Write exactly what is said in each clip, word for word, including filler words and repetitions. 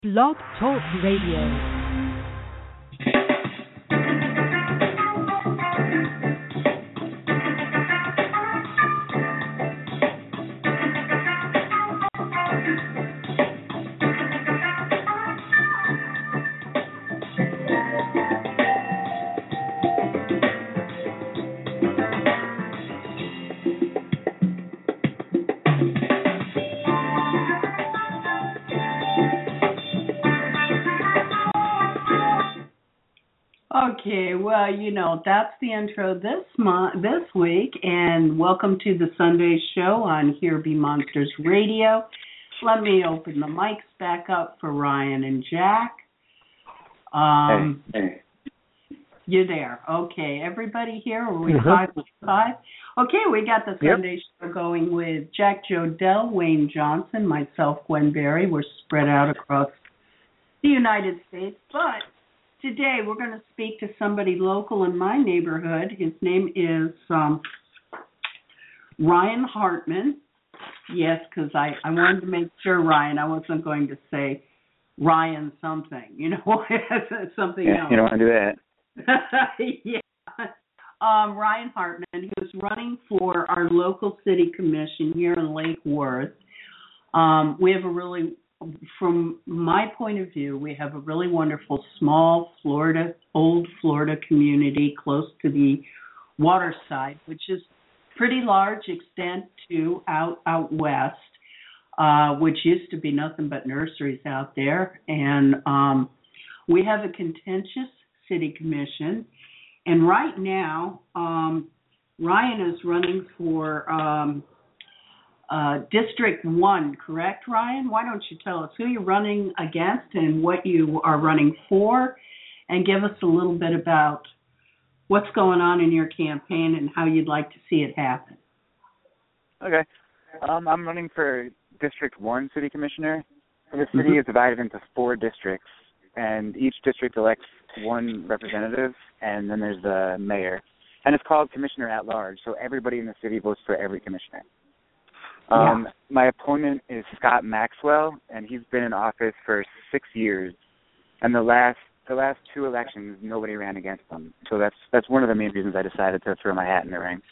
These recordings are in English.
Blog Talk Radio. Okay, well, you know, that's the intro this month, this week, and welcome to the Sunday show on Here Be Monsters Radio. Let me open the mics back up for Ryan and Jack. Um, hey, hey. You're there. Okay, everybody here? Are we Mm-hmm. five? Five? Okay, we got the Yep. Sunday show going with Jack Jodell, Wayne Johnson, myself, Gwen Berry. We're spread out across the United States, but today we're going to speak to somebody local in my neighborhood. His name is um, Ryan Hartman. Yes, because I, I wanted to make sure, Ryan, I wasn't going to say Ryan something, you know, something Yeah, else. you don't want to do that. yeah. Um, Ryan Hartman, he was running for our local city commission here in Lake Worth. Um, we have a really From my point of view, we have a really wonderful small Florida, old Florida community close to the water side, which is pretty large extent to out out west, uh, which used to be nothing but nurseries out there. And um, we have a contentious city commission. And right now, um, Ryan is running for Um, Uh, District one, correct, Ryan? Why don't you tell us who you're running against and what you are running for, and give us a little bit about what's going on in your campaign and how you'd like to see it happen. Okay. Um, I'm running for District one City Commissioner. The city Mm-hmm. is divided into four districts, and each district elects one representative, and then there's the mayor. And it's called Commissioner at Large, so everybody in the city votes for every commissioner. Um, Yeah. My opponent is Scott Maxwell, and he's been in office for six years. And the last the last two elections, nobody ran against him. So that's that's one of the main reasons I decided to throw my hat in the ring.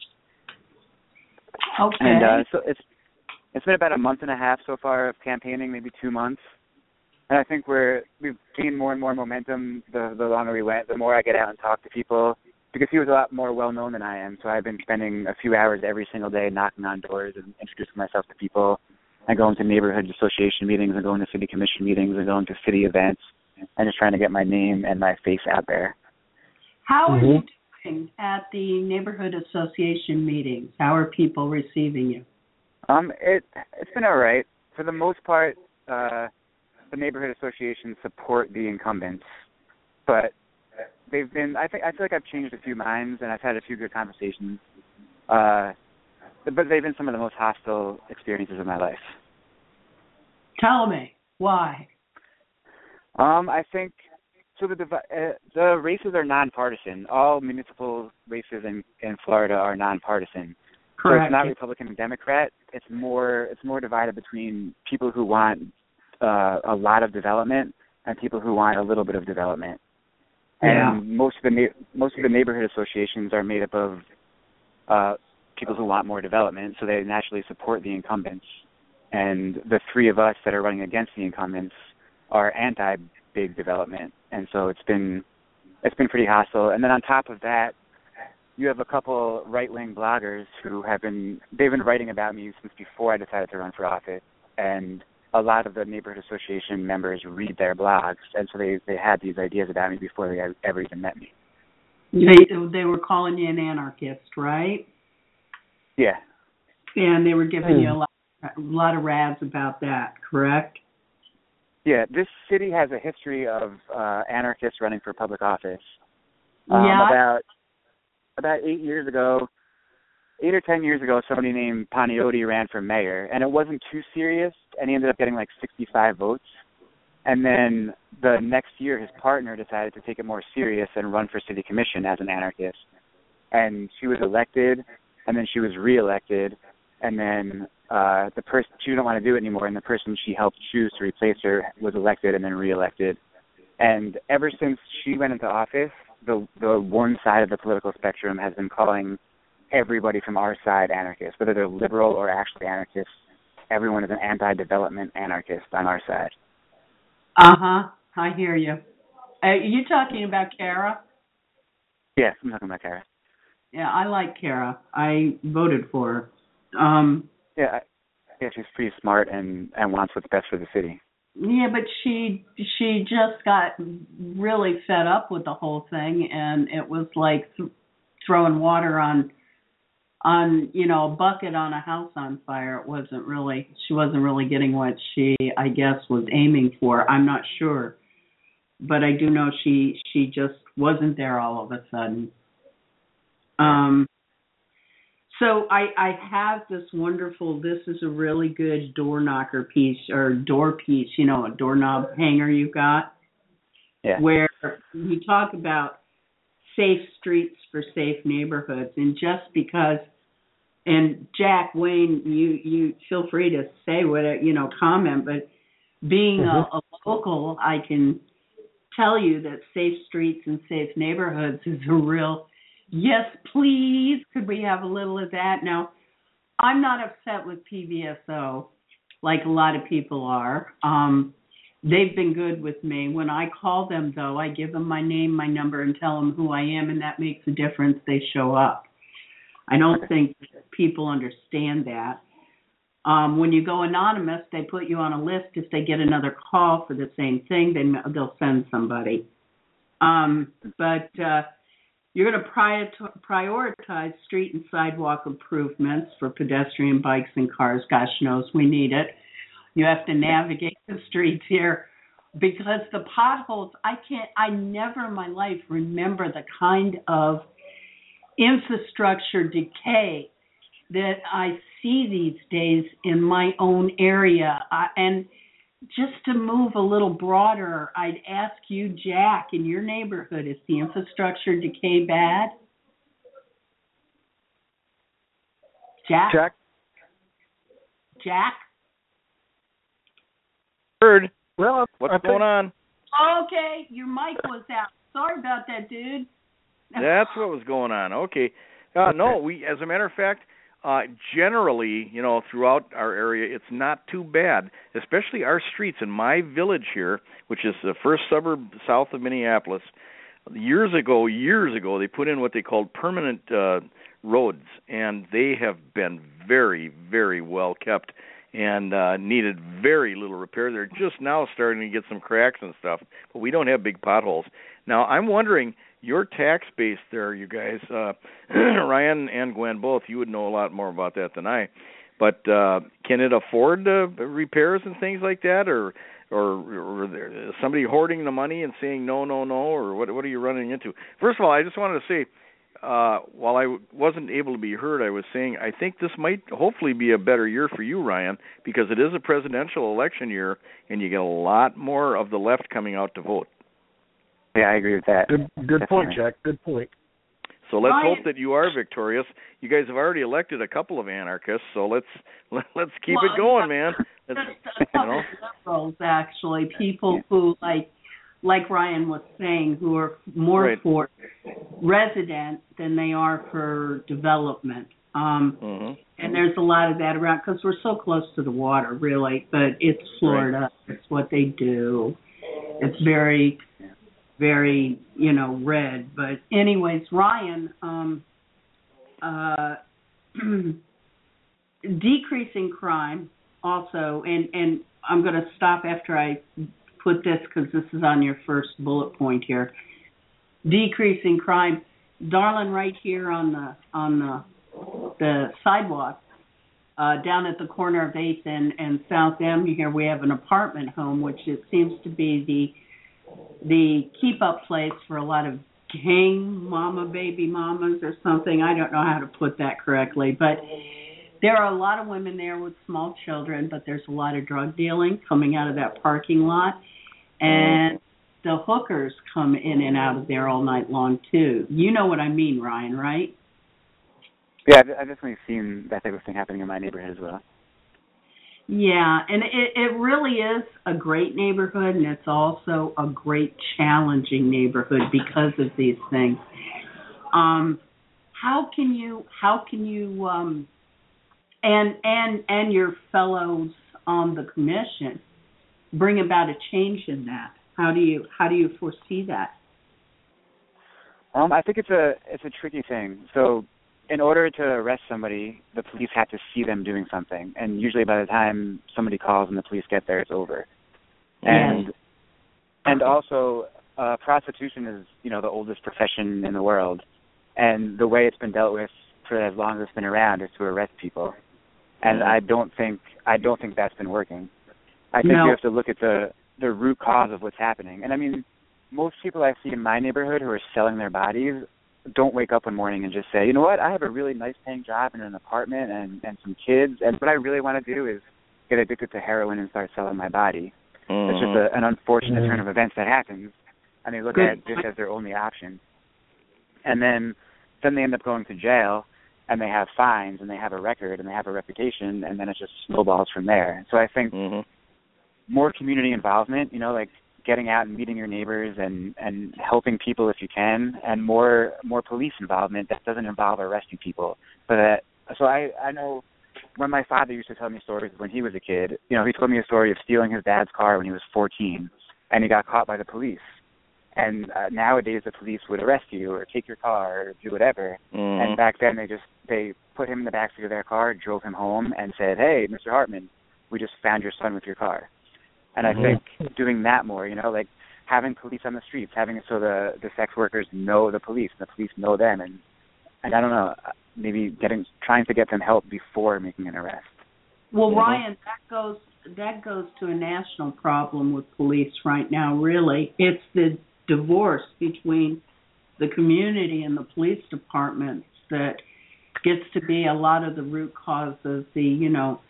Okay. And uh, so it's it's been about a month and a half so far of campaigning, maybe two months. And I think we're we've gained more and more momentum the the longer we went. The more I get out and talk to people, because he was a lot more well-known than I am. So I've been spending a few hours every single day knocking on doors and introducing myself to people and going to neighborhood association meetings and going to city commission meetings and going to city events and just trying to get my name and my face out there. How Mm-hmm. are you doing at the neighborhood association meetings? How are people receiving you? Um, it, it's been all right. For the most part, uh, the neighborhood associations support the incumbents, but they've been, I think, I feel like I've changed a few minds, and I've had a few good conversations. Uh, but they've been some of the most hostile experiences of my life. Tell me, why? Um, I think, so the uh, the races are nonpartisan. All municipal races in, in Florida are nonpartisan. Correct. So it's not Republican and Democrat. It's more it's more divided between people who want uh, a lot of development and people who want a little bit of development. Yeah. And most of the na- most of the neighborhood associations are made up of uh, people who want more development, so they naturally support the incumbents. And the three of us that are running against the incumbents are anti-big development, and so it's been it's been pretty hostile. And then on top of that, you have a couple right-wing bloggers who have been they've been writing about me since before I decided to run for office, and a lot of the neighborhood association members read their blogs, and so they, they had these ideas about me before they ever even met me. They they were calling you an anarchist, right? Yeah. And they were giving Mm. you a lot, a lot of rads about that, correct? Yeah, this city has a history of uh, anarchists running for public office. Um, Yeah. About about eight years ago, eight or ten years ago, somebody named Paniotti ran for mayor, and it wasn't too serious, and he ended up getting like sixty-five votes. And then the next year, his partner decided to take it more serious and run for city commission as an anarchist. And she was elected, and then she was reelected, and then uh, the person she didn't want to do it anymore, and the person she helped choose to replace her was elected and then reelected. And ever since she went into office, the the one side of the political spectrum has been calling everybody from our side anarchists, whether they're liberal or actually anarchists. Everyone is an anti-development anarchist on our side. Uh-huh. I hear you. Are you talking about Kara? Yes, I'm talking about Kara. Yeah, I like Kara. I voted for her. Um, yeah, yeah, she's pretty smart and, and wants what's best for the city. Yeah, but she she just got really fed up with the whole thing, and it was like th- throwing water on on you know a bucket on a house on fire. It wasn't really she wasn't really getting what she I guess was aiming for. I'm not sure, but I do know she she just wasn't there all of a sudden. Um. So I, I have this wonderful, this is a really good door knocker piece or door piece, you know, a doorknob hanger you got, yeah. where you talk about safe streets for safe neighborhoods. And just because, and Jack, Wayne, you, you feel free to say what, you know, comment, but being mm-hmm. a, a local, I can tell you that safe streets and safe neighborhoods is a real yes, please. Could we have a little of that? Now, I'm not upset with P V S O like a lot of people are. Um, they've been good with me. When I call them, though, I give them my name, my number, and tell them who I am, and that makes a difference. They show up. I don't think people understand that. Um, when you go anonymous, they put you on a list. If they get another call for the same thing, then they'll send somebody. Um, but... Uh, You're going to prioritize street and sidewalk improvements for pedestrian, bikes, and cars. Gosh knows we need it. You have to navigate the streets here because the potholes, I can't, I never in my life remember the kind of infrastructure decay that I see these days in my own area. I, and just to move a little broader, I'd ask you, Jack, in your neighborhood, is the infrastructure decay bad? Jack? Jack? Jack? Heard. Well, what's think, going on? Okay, your mic was out. Sorry about that, dude. That's what was going on. Okay. Uh, no, we, as a matter of fact, Uh, generally, you know, throughout our area, it's not too bad, especially our streets in my village here, which is the first suburb south of Minneapolis. Years ago, years ago, they put in what they called permanent uh, roads, and they have been very, very well kept and uh, needed very little repair. They're just now starting to get some cracks and stuff, but we don't have big potholes. Now, I'm wondering, your tax base there, you guys, uh, Ryan and Gwen both, you would know a lot more about that than I, but uh, can it afford uh, repairs and things like that, or or, or is somebody hoarding the money and saying no, no, no, or what, what are you running into? First of all, I just wanted to say, uh, while I w- wasn't able to be heard, I was saying I think this might hopefully be a better year for you, Ryan, because it is a presidential election year, and you get a lot more of the left coming out to vote. Yeah, I agree with that. Good, good point, Jack. Good point. So let's Ryan. hope that you are victorious. You guys have already elected a couple of anarchists, so let's let, let's keep well, it going, man. Let's, just a couple you know. of liberals, actually, people who like like Ryan was saying, who are more right. for resident than they are for development. Um, mm-hmm. And there's a lot of that around because we're so close to the water, really. But it's Florida. Right. It's what they do. It's very. very, you know, red. But anyways, Ryan, um, uh, decreasing crime also, and, and I'm going to stop after I put this because this is on your first bullet point here. Decreasing crime. Darling, right here on the on the the sidewalk, uh, down at the corner of eighth and, and South Avenue here, we have an apartment home, which it seems to be the the keep-up place for a lot of gang mama, baby mamas or something. I don't know how to put that correctly, but there are a lot of women there with small children, but there's a lot of drug dealing coming out of that parking lot, and the hookers come in and out of there all night long, too. You know what I mean, Ryan, right? Yeah, I've definitely seen that type of thing happening in my neighborhood as well. Yeah, and it, it really is a great neighborhood, and it's also a great challenging neighborhood because of these things. Um, how can you, how can you, um, and and and your fellows on the commission bring about a change in that? How do you how do you foresee that? Um, I think it's a it's a tricky thing. So, in order to arrest somebody, the police have to see them doing something, and usually by the time somebody calls and the police get there, it's over. And Yes. and also, uh, prostitution is you know the oldest profession in the world, and the way it's been dealt with for as long as it's been around is to arrest people. And I don't think I don't think that's been working. I think No. you have to look at the the root cause of what's happening. And I mean, most people I see in my neighborhood who are selling their bodies don't wake up one morning and just say, you know what, I have a really nice paying job in an apartment and, and some kids, and what I really want to do is get addicted to heroin and start selling my body. Mm-hmm. It's just a, an unfortunate Mm-hmm. turn of events that happens, and they look Good. at this as their only option. And then, then they end up going to jail, and they have fines, and they have a record, and they have a reputation, and then it just snowballs from there. So I think Mm-hmm. more community involvement, you know, like getting out and meeting your neighbors and, and helping people if you can, and more more police involvement that doesn't involve arresting people. But that, so I, I know when my father used to tell me stories when he was a kid, you know, he told me a story of stealing his dad's car when he was fourteen, and he got caught by the police. And uh, nowadays the police would arrest you or take your car or do whatever. Mm-hmm. And back then they just, they put him in the backseat of their car, drove him home, and said, hey, Mister Hartman, we just found your son with your car. And I think doing that more, you know, like having police on the streets, having it so the, the sex workers know the police and the police know them. And, and I don't know, maybe getting trying to get them help before making an arrest. Well, Mm-hmm. Ryan, that goes that goes to a national problem with police right now, really. It's the divorce between the community and the police departments that gets to be a lot of the root cause of the, you know,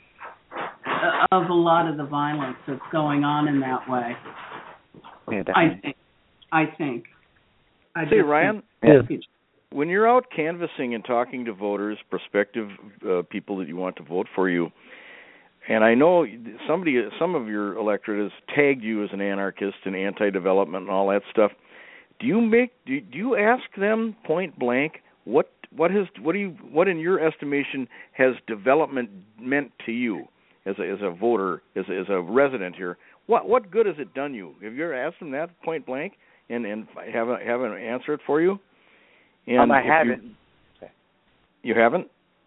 of a lot of the violence that's going on in that way. Yeah, I definitely. think. I think. I Say, just Ryan, think- when you're out canvassing and talking to voters, prospective uh, people that you want to vote for you, and I know somebody, some of your electorate has tagged you as an anarchist and anti-development and all that stuff. Do you make? Do you, do you ask them point blank what what has what do you what in your estimation has development meant to you as a, as a voter, as a, as a resident here? What what good has it done you? Have you ever asked them that point blank and and have a, have an answer it for you? And um, I if haven't. You, you haven't?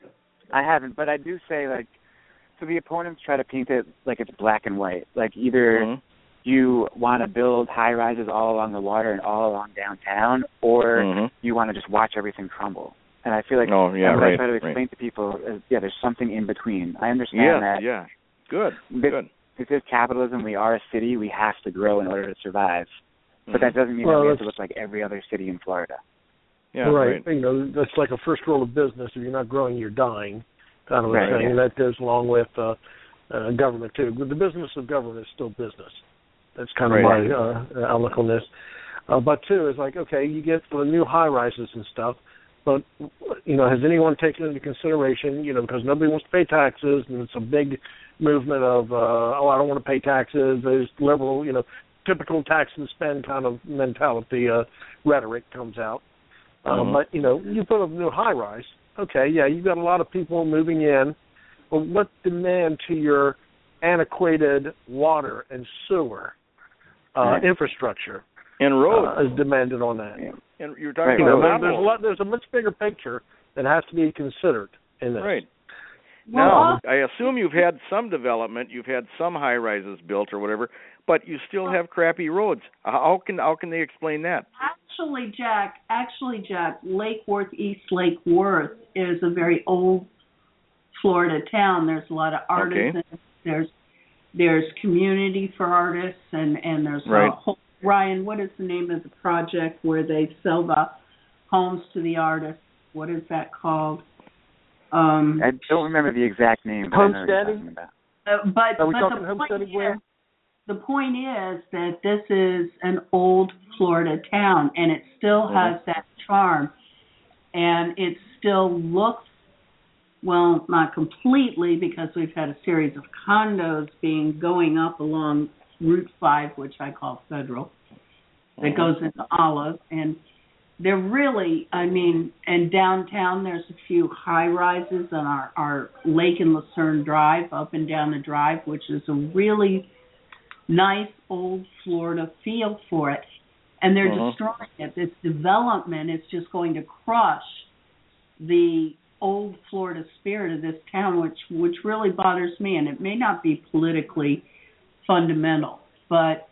I haven't, but I do say, like, so the opponents try to paint it like it's black and white. Like either Mm-hmm. you want to build high-rises all along the water and all along downtown, or Mm-hmm. you want to just watch everything crumble. And I feel like Oh, yeah, what right, I try to explain right. to people is, yeah, there's something in between. I understand Yeah, that yeah. Good, this, good. this is capitalism. We are a city. We have to grow in order to survive. But Mm-hmm. that doesn't mean Well, that we have to that's- look like every other city in Florida. Yeah, right. right. You know, that's like a first rule of business. If you're not growing, you're dying, kind of a Right, thing. yeah. And that goes along with uh, uh, government, too. But the business of government is still business. That's kind of Right. my uh, outlook on this. Uh, but, two, is like, okay, you get the new high-rises and stuff, but, you know, has anyone taken into consideration, you know, because nobody wants to pay taxes, and it's a big movement of, uh, oh, I don't want to pay taxes. There's liberal, you know, typical tax and spend kind of mentality, uh, rhetoric comes out. Um, Mhm. But, you know, you put a new high-rise, okay, yeah, you've got a lot of people moving in, but what demand to your antiquated water and sewer uh, Right. infrastructure And roads. uh, is demanded on that? Yeah. and you're talking Right, You about know, there, potholes. there's a lot. There's a much bigger picture that has to be considered in this. Right. Well, Now, also- I assume you've had some development, you've had some high-rises built or whatever, but you still have crappy roads. How can how can they explain that? Actually, Jack, actually, Jack, Lake Worth, East Lake Worth is a very old Florida town. There's a lot of artisans. There's there's community for artists, and, and there's Right. a whole, Ryan, what is the name of the project where they sell the homes to the artists? What is that called? Um, I don't remember the exact name. But I know what you're Homesteading? talking about. uh, but Are we but talking the point homesteading, is, Glenn? the point is that this is an old Florida town, and it still Mhm. has that charm, and it still looks well, not completely, because we've had a series of condos being going up along Route five, which I call Federal, that goes into Olive, and they're really, I mean, and downtown there's a few high-rises on our, our Lake and Lucerne Drive, up and down the drive, which is a really nice old Florida feel for it. And they're uh-huh. destroying it. This development is just going to crush the old Florida spirit of this town, which, which really bothers me. And it may not be politically fundamental, but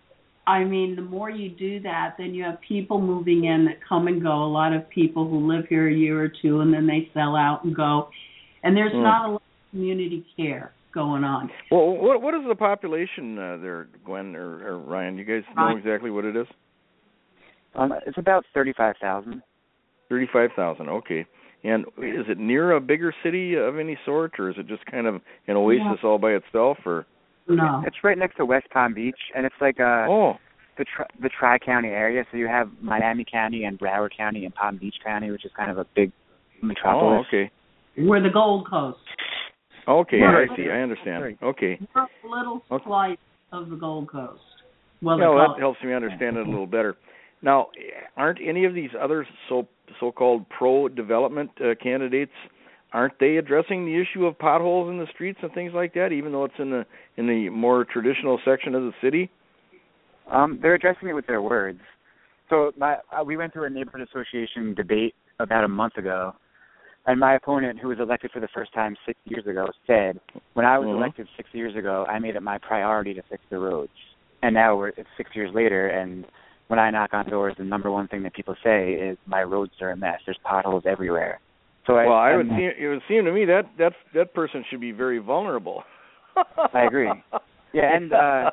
I mean, the more you do that, then you have people moving in that come and go, a lot of people who live here a year or two, and then they sell out and go. And there's mm. not a lot of community care going on. Well, what what is the population uh, there, Gwen or, or Ryan? You guys know exactly what it is? Um, it's about thirty-five thousand. thirty-five thousand, okay. And is it near a bigger city of any sort, or is it just kind of an oasis yeah. all by itself, or? No. It's right next to West Palm Beach, and it's like uh, oh. the tri- the Tri-County area. So you have Miami County and Broward County and Palm Beach County, which is kind of a big metropolis. Oh, okay. We're the Gold Coast. Okay, We're I see. I understand. Okay. We're a little okay. slice of the Gold Coast. Well, yeah, well, that helps me understand it a little better. Now, aren't any of these other so so-called pro-development uh, candidates, aren't they addressing the issue of potholes in the streets and things like that, even though it's in the in the more traditional section of the city? Um, they're addressing it with their words. So my, uh, we went through a neighborhood association debate about a month ago, and my opponent, who was elected for the first time six years ago, said, when I was mm-hmm. elected six years ago, I made it my priority to fix the roads. And now we're it's six years later, and when I knock on doors, the number one thing that people say is, my roads are a mess. There's potholes everywhere. So well, I, I would see, it would seem to me that that that person should be very vulnerable. I agree. Yeah, and uh,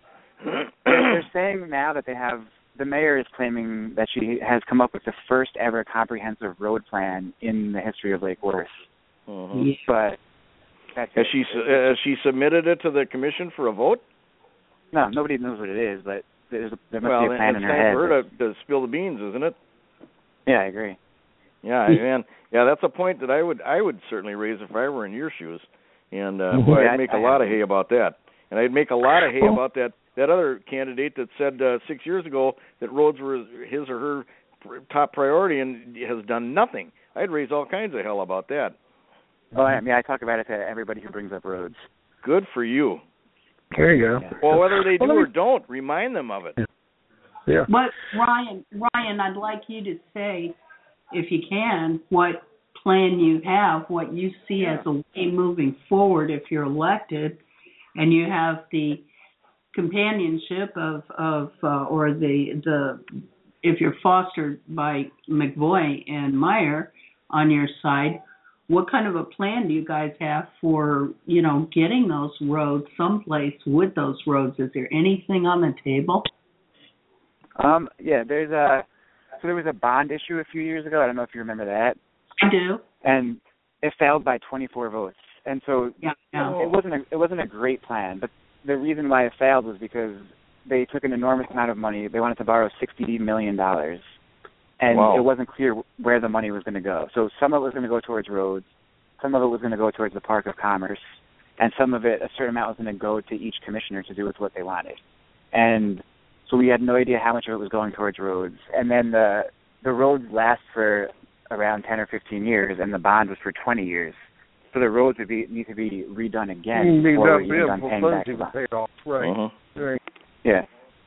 they're saying now that they have, the mayor is claiming that she has come up with the first ever comprehensive road plan in the history of Lake Worth. Mm-hmm. But that's has she uh, has she submitted it to the commission for a vote? No, nobody knows what it is, but there's a, there must well, be a plan in her head. Well, it's time for her to, to spill the beans, isn't it? Yeah, I agree. Yeah, man. Yeah, that's a point that I would I would certainly raise if I were in your shoes, and uh, boy, yeah, I'd make I, a lot I of hay about that, and I'd make a lot of hay about that that other candidate that said uh, six years ago that roads were his or her top priority and has done nothing. I'd raise all kinds of hell about that. Oh, I mean, I talk about it to everybody who brings up roads. Good for you. There you go. Yeah. Well, whether they do well, or don't, remind them of it. Yeah. yeah. But Ryan, Ryan, I'd like you to say, if you can, what plan you have, what you see as a way moving forward if you're elected, and you have the companionship of of uh, or the the if you're fostered by McVoy and Meyer on your side. What kind of a plan do you guys have for, you know, getting those roads someplace with those roads? Is there anything on the table? Um, yeah, there's a so there was a bond issue a few years ago. I don't know if you remember that. I do. And it failed by twenty-four votes. And so yeah, yeah. it wasn't a, it wasn't a great plan. But the reason why it failed was because they took an enormous amount of money. They wanted to borrow sixty million dollars. And wow. it wasn't clear where the money was going to go. So some of it was going to go towards roads, some of it was going to go towards the Park of Commerce, and some of it, a certain amount, was going to go to each commissioner to do with what they wanted. And so we had no idea how much of it was going towards roads. And then the the roads last for around ten or fifteen years, and the bond was for twenty years. So the roads would be need to be redone again before we get done paying back the bond. Off. Right. Uh-huh. right. Yeah.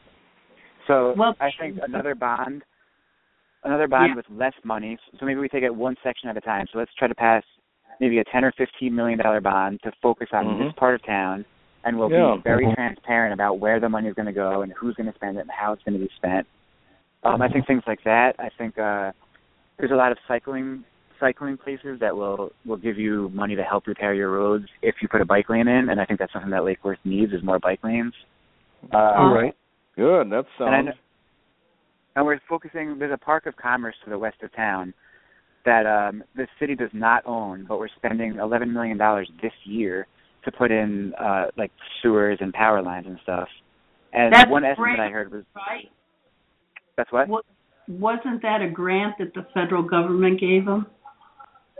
So well, I think another bond. Another bond yeah. with less money, so maybe we take it one section at a time. So let's try to pass maybe a ten or fifteen million dollar bond to focus on mm-hmm. this part of town, and we'll yeah. be very mm-hmm. transparent about where the money is going to go and who's going to spend it and how it's going to be spent. Um, I think things like that. I think uh, there's a lot of cycling cycling places that will will give you money to help repair your roads if you put a bike lane in, and I think that's something that Lake Worth needs is more bike lanes. Uh, All right. Good. That sounds. And we're focusing, there's a Park of Commerce to the west of town that um, the city does not own, but we're spending eleven million dollars this year to put in, uh, like, sewers and power lines and stuff. And that's one estimate great, I heard was... Right? That's what? what? Wasn't that a grant that the federal government gave them?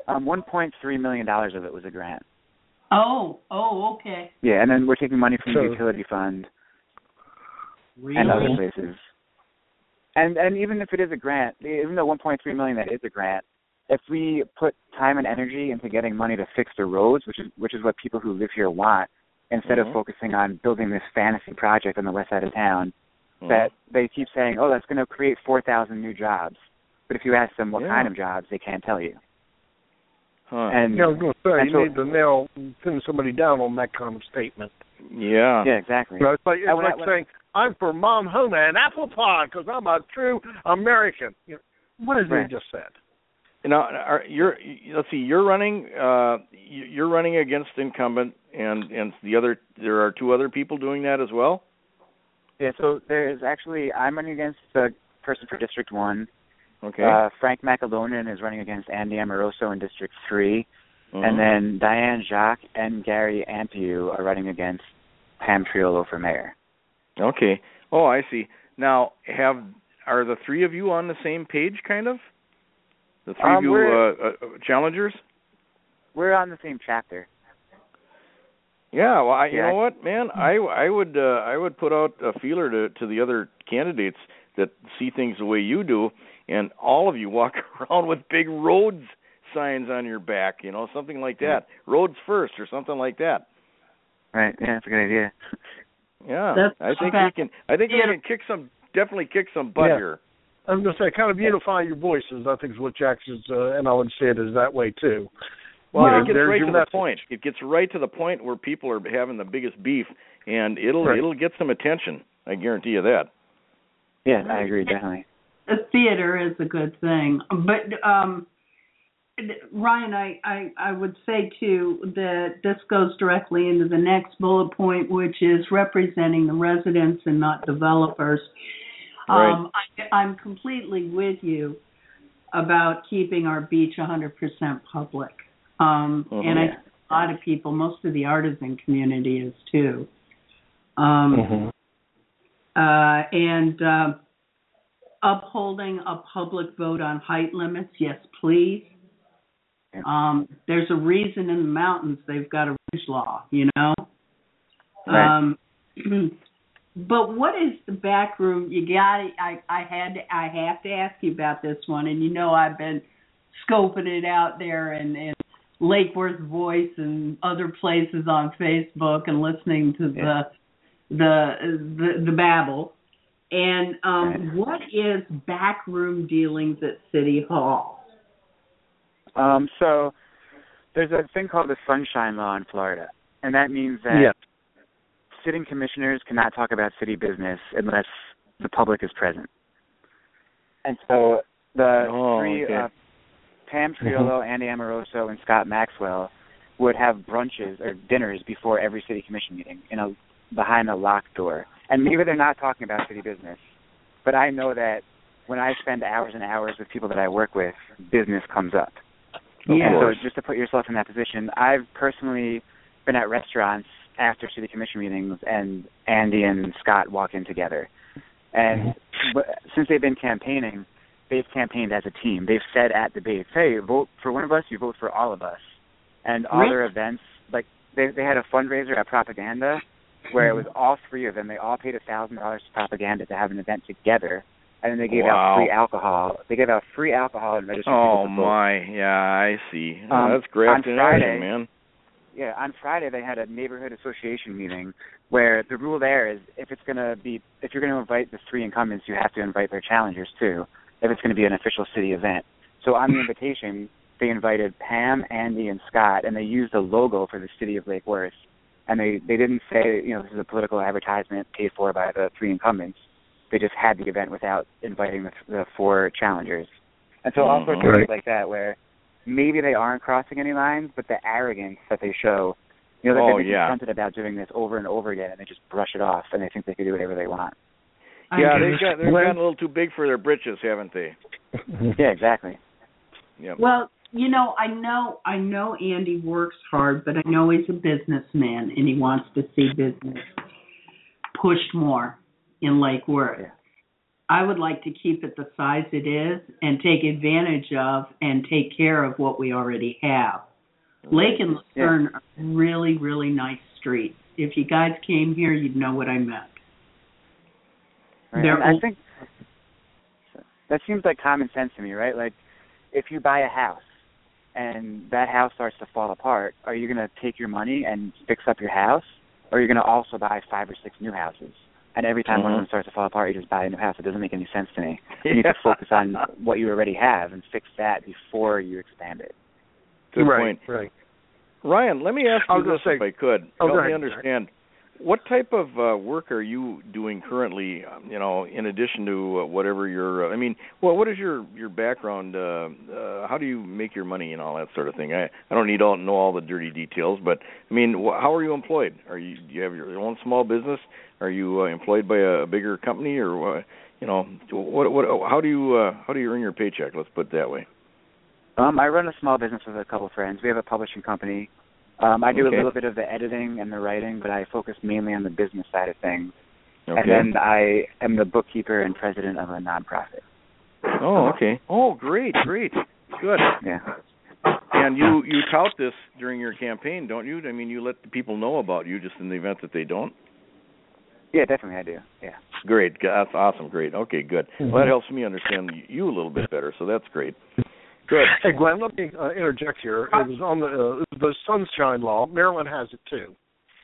Um, one point three million dollars of it was a grant. Oh, oh, okay. Yeah, and then we're taking money from So, the utility fund Really? and other places. And and even if it is a grant, even though one point three million dollars that is a grant, if we put time and energy into getting money to fix the roads, which is which is what people who live here want, instead mm-hmm. of focusing on building this fantasy project on the west side of town, mm-hmm. that they keep saying, oh, that's going to create four thousand new jobs. But if you ask them what yeah. kind of jobs, they can't tell you. Huh. And yeah, I was going to say, you so, need to nail, pin somebody down on that kind of statement. Yeah. Yeah, exactly. You know, it's like, it's I, when like I, when, saying, I'm for Mom Hona and apple pie because I'm a true American. You know, what is right. it just said? Now, are, you're let's see, you're running, uh, you're running against incumbent, and and the other, there are two other people doing that as well. Yeah, so there's actually, I'm running against the person for District One. Okay. Uh, Frank McAlonan is running against Andy Amoroso in District Three, mm-hmm. and then Diane Jacques and Gary Ampiu are running against Pam Triolo for mayor. Okay. Oh, I see. Now, have are the three of you on the same page, kind of? The three um, of you uh, uh, challengers? We're on the same chapter. Yeah. Well, I, you yeah. know what, man? I I would uh, I would put out a feeler to to the other candidates that see things the way you do, and all of you walk around with big roads signs on your back, you know, something like that. Roads first or something like that. Right, yeah, that's a good idea. Yeah, That's I think okay. we can. I think Yeah. we can kick some, definitely kick some butt Yeah. here. I was going to say, kind of unify your voices, I think is what Jackson's, uh, and I would say it is that way too. Well, You know, it gets there's right your to message. the point. It gets right to the point where people are having the biggest beef, and it'll Right. it'll get some attention. I guarantee you that. Yeah, I agree, definitely. The theater is a good thing, but um, Ryan, I, I, I would say too that this goes directly into the next bullet point, which is representing the residents and not developers. Right. Um, I, I'm completely with you about keeping our beach one hundred percent public, um, Mm-hmm. and I think a lot of people, most of the artisan community is too. Um, Mm-hmm. uh, and uh, upholding a public vote on height limits, yes, please. Um, there's a reason in the mountains they've got a ridge law, you know. Right. Um, but what is the back room? You got it. I, I had to, I have to ask you about this one, and you know I've been scoping it out there and, and Lake Worth Voice and other places on Facebook and listening to Yeah. the, the the the babble. And um, Right. what is backroom dealings at City Hall? Um, so there's a thing called the Sunshine Law in Florida, and that means that Yeah. sitting commissioners cannot talk about city business unless the public is present. And so the Oh, three, okay. uh, Pam Triolo, Andy Amoroso, and Scott Maxwell would have brunches or dinners before every city commission meeting, you know, behind a locked door. And maybe they're not talking about city business, but I know that when I spend hours and hours with people that I work with, business comes up. Of Yeah. And so course. just to put yourself in that position, I've personally been at restaurants after city commission meetings, and Andy and Scott walk in together. And but since they've been campaigning, they've campaigned as a team. They've said at debates, hey, vote for one of us, you vote for all of us. And all their events, like they they had a fundraiser at Propaganda where it was all three of them. They all paid one thousand dollars to Propaganda to have an event together. And then they gave Wow. out free alcohol. They gave out free alcohol and registered Oh people to vote. my, yeah, I see. Oh, Um, that's grafting on Friday- action, man. Yeah, on Friday they had a neighborhood association meeting where the rule there is if it's going to be, if you're going to invite the three incumbents, you have to invite their challengers too, if it's going to be an official city event. So on the invitation, they invited Pam, Andy, and Scott, and they used a logo for the city of Lake Worth. And they, they didn't say, you know, this is a political advertisement paid for by the three incumbents. They just had the event without inviting the, the four challengers. And so all sorts of Right. things like that where maybe they aren't crossing any lines, but the arrogance that they show, you know, that Oh, they've been yeah. confronted about doing this over and over again, and they just brush it off, and they think they can do whatever they want. Yeah, I- they've got they've When- gotten a little too big for their britches, haven't they? Yeah, exactly. Yep. Well, you know, I know, I know Andy works hard, but I know he's a businessman and he wants to see business pushed more in Lake Worth. Yeah. I would like to keep it the size it is and take advantage of and take care of what we already have. Lake and Lucerne yeah. are really, really nice streets. If you guys came here, you'd know what I meant. Right. I think that seems like common sense to me, right? Like, if you buy a house and that house starts to fall apart, are you going to take your money and fix up your house, or are you going to also buy five or six new houses? And every time mm-hmm. one of them starts to fall apart, you just buy a new house. It doesn't make any sense to me. You yeah. need to focus on what you already have and fix that before you expand it. Good right, point. Right. Ryan, let me ask you this say, if I could. Oh, Help ahead, me understand. What type of uh, work are you doing currently, um, you know, in addition to uh, whatever your, uh, I mean, well, what is your, your background? Uh, uh, how do you make your money and all that sort of thing? I, I don't need to know all the dirty details, but, I mean, wh- how are you employed? Are you, do you have your own small business? Are you uh, employed by a, a bigger company, or, uh, you know, what, what, how do you, uh, how do you earn your paycheck? Let's put it that way. Um, I run a small business with a couple of friends. We have a publishing company. Um, I do okay. a little bit of the editing and the writing, but I focus mainly on the business side of things. Okay. And then I am the bookkeeper and president of a nonprofit. Oh, okay. Oh, great, great. Good. Yeah. And you, you tout this during your campaign, don't you? I mean, you let the people know about you just in the event that they don't? Yeah, definitely I do, yeah. Great. That's awesome. Great. Okay, good. Mm-hmm. Well, that helps me understand you a little bit better, so that's great. Good. Hey, Glenn, let me uh, interject here. It was on the uh, the Sunshine Law. Maryland has it too.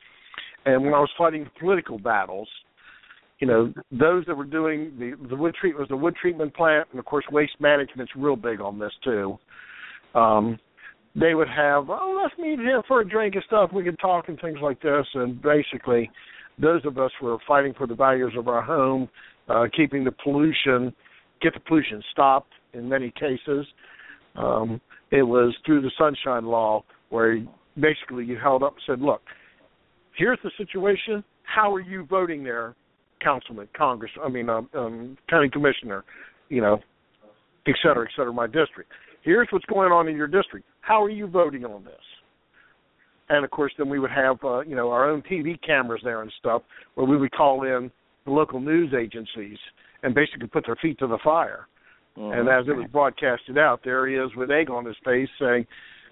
And when I was fighting political battles, you know, those that were doing the the wood treatment was the wood treatment plant, and of course waste management's real big on this too. Um, they would have, oh, let's meet here for a drink and stuff. We could talk and things like this. And basically, those of us were fighting for the values of our home, uh, keeping the pollution, get the pollution stopped in many cases. Um, it was through the Sunshine Law where basically you held up and said, look, here's the situation. How are you voting there, councilman, Congress, I mean, um, um, county commissioner, you know, et cetera, et cetera, my district. Here's what's going on in your district. How are you voting on this? And, of course, then we would have, uh, you know, our own T V cameras there and stuff where we would call in the local news agencies and basically put their feet to the fire. Mm-hmm. And as it was broadcasted out, there he is with egg on his face saying,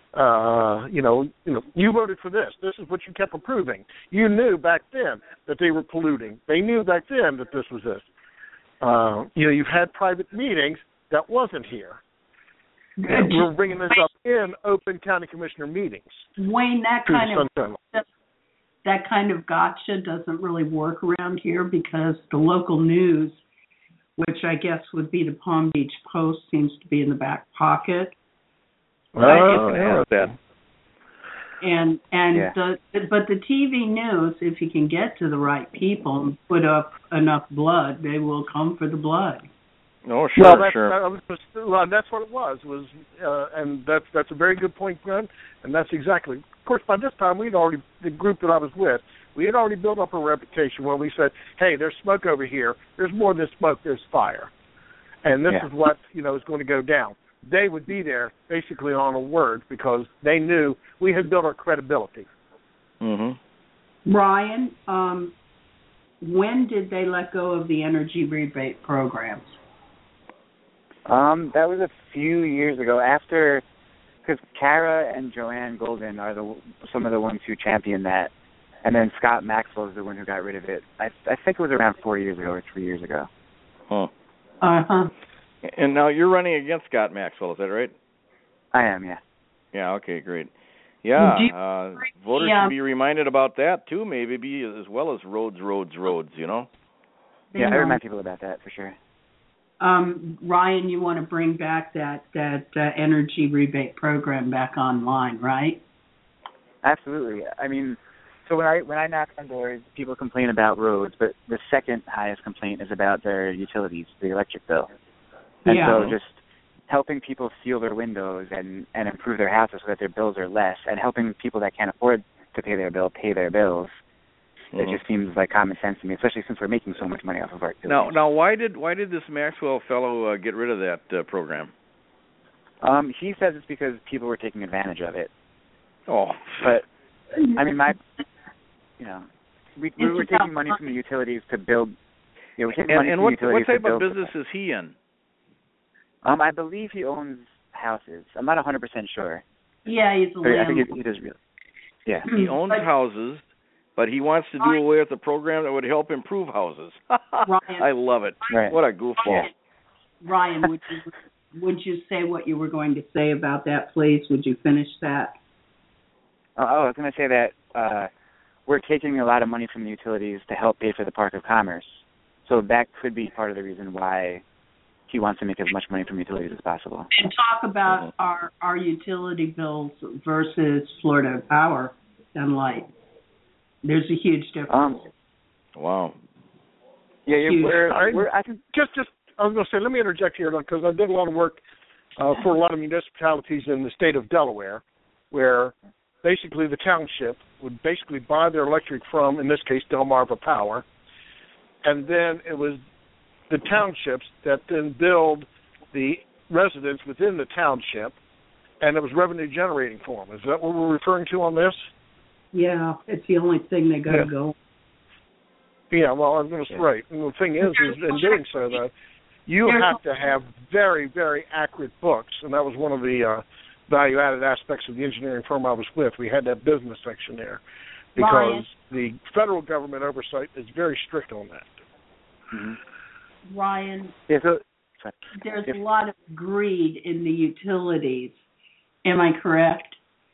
uh, you know, you know, you voted for this. This is what you kept approving. You knew back then that they were polluting. They knew back then that this was this. Uh, you know, you've had private meetings that wasn't here. And we're bringing this up in open county commissioner meetings. Wayne, that kind of that, that kind of gotcha doesn't really work around here because the local news, which I guess would be the Palm Beach Post, seems to be in the back pocket. Oh, yeah. That. And and yeah. the but the T V news, if you can get to the right people and put up enough blood, they will come for the blood. Oh, sure, well, that's, sure. That was, well, that's what it was. Was uh, and that's that's a very good point, Glenn. And that's exactly. Of course, by this time we'd already the group that I was with, we had already built up a reputation where we said, "Hey, there's smoke over here. There's more than smoke. There's fire." And this yeah. is what you know is going to go down. They would be there basically on a word because they knew we had built our credibility. Mm-hmm. Ryan, um, when did they let go of the energy rebate programs? Um, that was a few years ago after, because Kara and Joanne Golden are the some of the ones who championed that, and then Scott Maxwell is the one who got rid of it. I I think it was around four years ago or three years ago. Huh. Uh-huh. And now you're running against Scott Maxwell, is that right? I am, yeah. Yeah, okay, great. Yeah, you, uh, voters yeah. should be reminded about that, too, maybe, as well as roads, roads, roads, you know? Yeah, I remind people about that, for sure. Um, Ryan, you want to bring back that, that uh, energy rebate program back online, right? Absolutely. I mean, so when I when I knock on doors, people complain about roads, but the second highest complaint is about their utilities, the electric bill. And yeah. so just helping people seal their windows and, and improve their houses so that their bills are less, and helping people that can't afford to pay their bill pay their bills, mm-hmm. it just seems like common sense to me, especially since we're making so much money off of our utilities. Now, now, why did why did this Maxwell fellow uh, get rid of that uh, program? Um, he says it's because people were taking advantage of it. Oh, but I mean, my, you know, we, we were taking money from the utilities to build. Yeah, we're taking And, money and from what utilities what type to of build- business is he in? Um, I believe he owns houses. I'm not one hundred percent sure. Yeah, he's a But I think landlord. he, he does real. Yeah. He owns But- houses, but he wants to do Ryan- away with a program that would help improve houses. Ryan- I love it. Right. What a goofball. Ryan, would you would you say what you were going to say about that, please? Would you finish that? Oh, I was going to say that uh, we're taking a lot of money from the utilities to help pay for the Park of Commerce. So that could be part of the reason why he wants to make as much money from utilities as possible. And talk about our, our utility bills versus Florida Power and Light. There's a huge difference. Um, Wow. yeah, yeah Huge. we're, I- we're, I think Just, just, I was going to say, let me interject here because I did a lot of work uh, for a lot of municipalities in the state of Delaware, where basically the township would basically buy their electric from, in this case, Delmarva Power, and then it was the townships that then billed the residents within the township, and it was revenue generating for them. Is that what we're referring to on this? Yeah, it's the only thing they got to Yeah. go. Yeah, well, I'm going to Yeah. right. And the thing is, is in doing so, though, you There's- have to have very, very accurate books, and that was one of the uh, value-added aspects of the engineering firm I was with. We had that business section there because Ryan. the federal government oversight is very strict on that. mm-hmm. Ryan, yeah, so, sorry. there's If- a lot of greed in the utilities. Am I correct?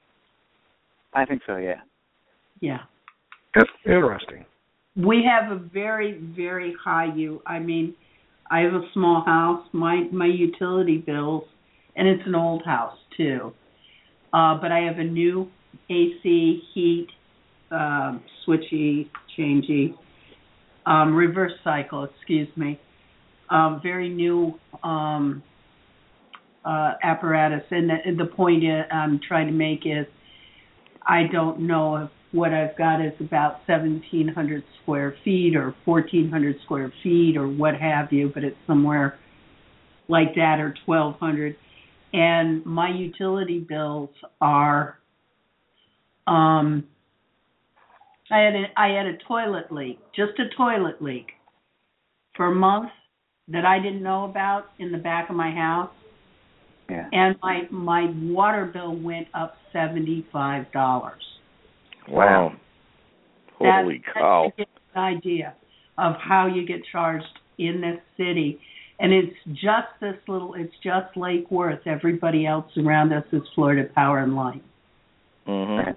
I think so, yeah. Yeah. Interesting. We have a very, very high U. I mean, I have a small house. My my utility bills, and it's an old house too. Uh, but I have a new A C, heat, um, switchy, changey, um, reverse cycle. Excuse me. Um, very new um, uh, apparatus, and the, and the point is, I'm trying to make is, I don't know if what I've got is about seventeen hundred square feet or fourteen hundred square feet or what have you, but it's somewhere like that, or twelve hundred. And my utility bills are, um, I had a, I had a toilet leak, just a toilet leak, for a month that I didn't know about in the back of my house. Yeah. And my my water bill went up seventy-five dollars. Wow. Holy that, cow. That gives you an idea of how you get charged in this city. And it's just this little, it's just Lake Worth. Everybody else around us is Florida Power and Light, Mm-hmm.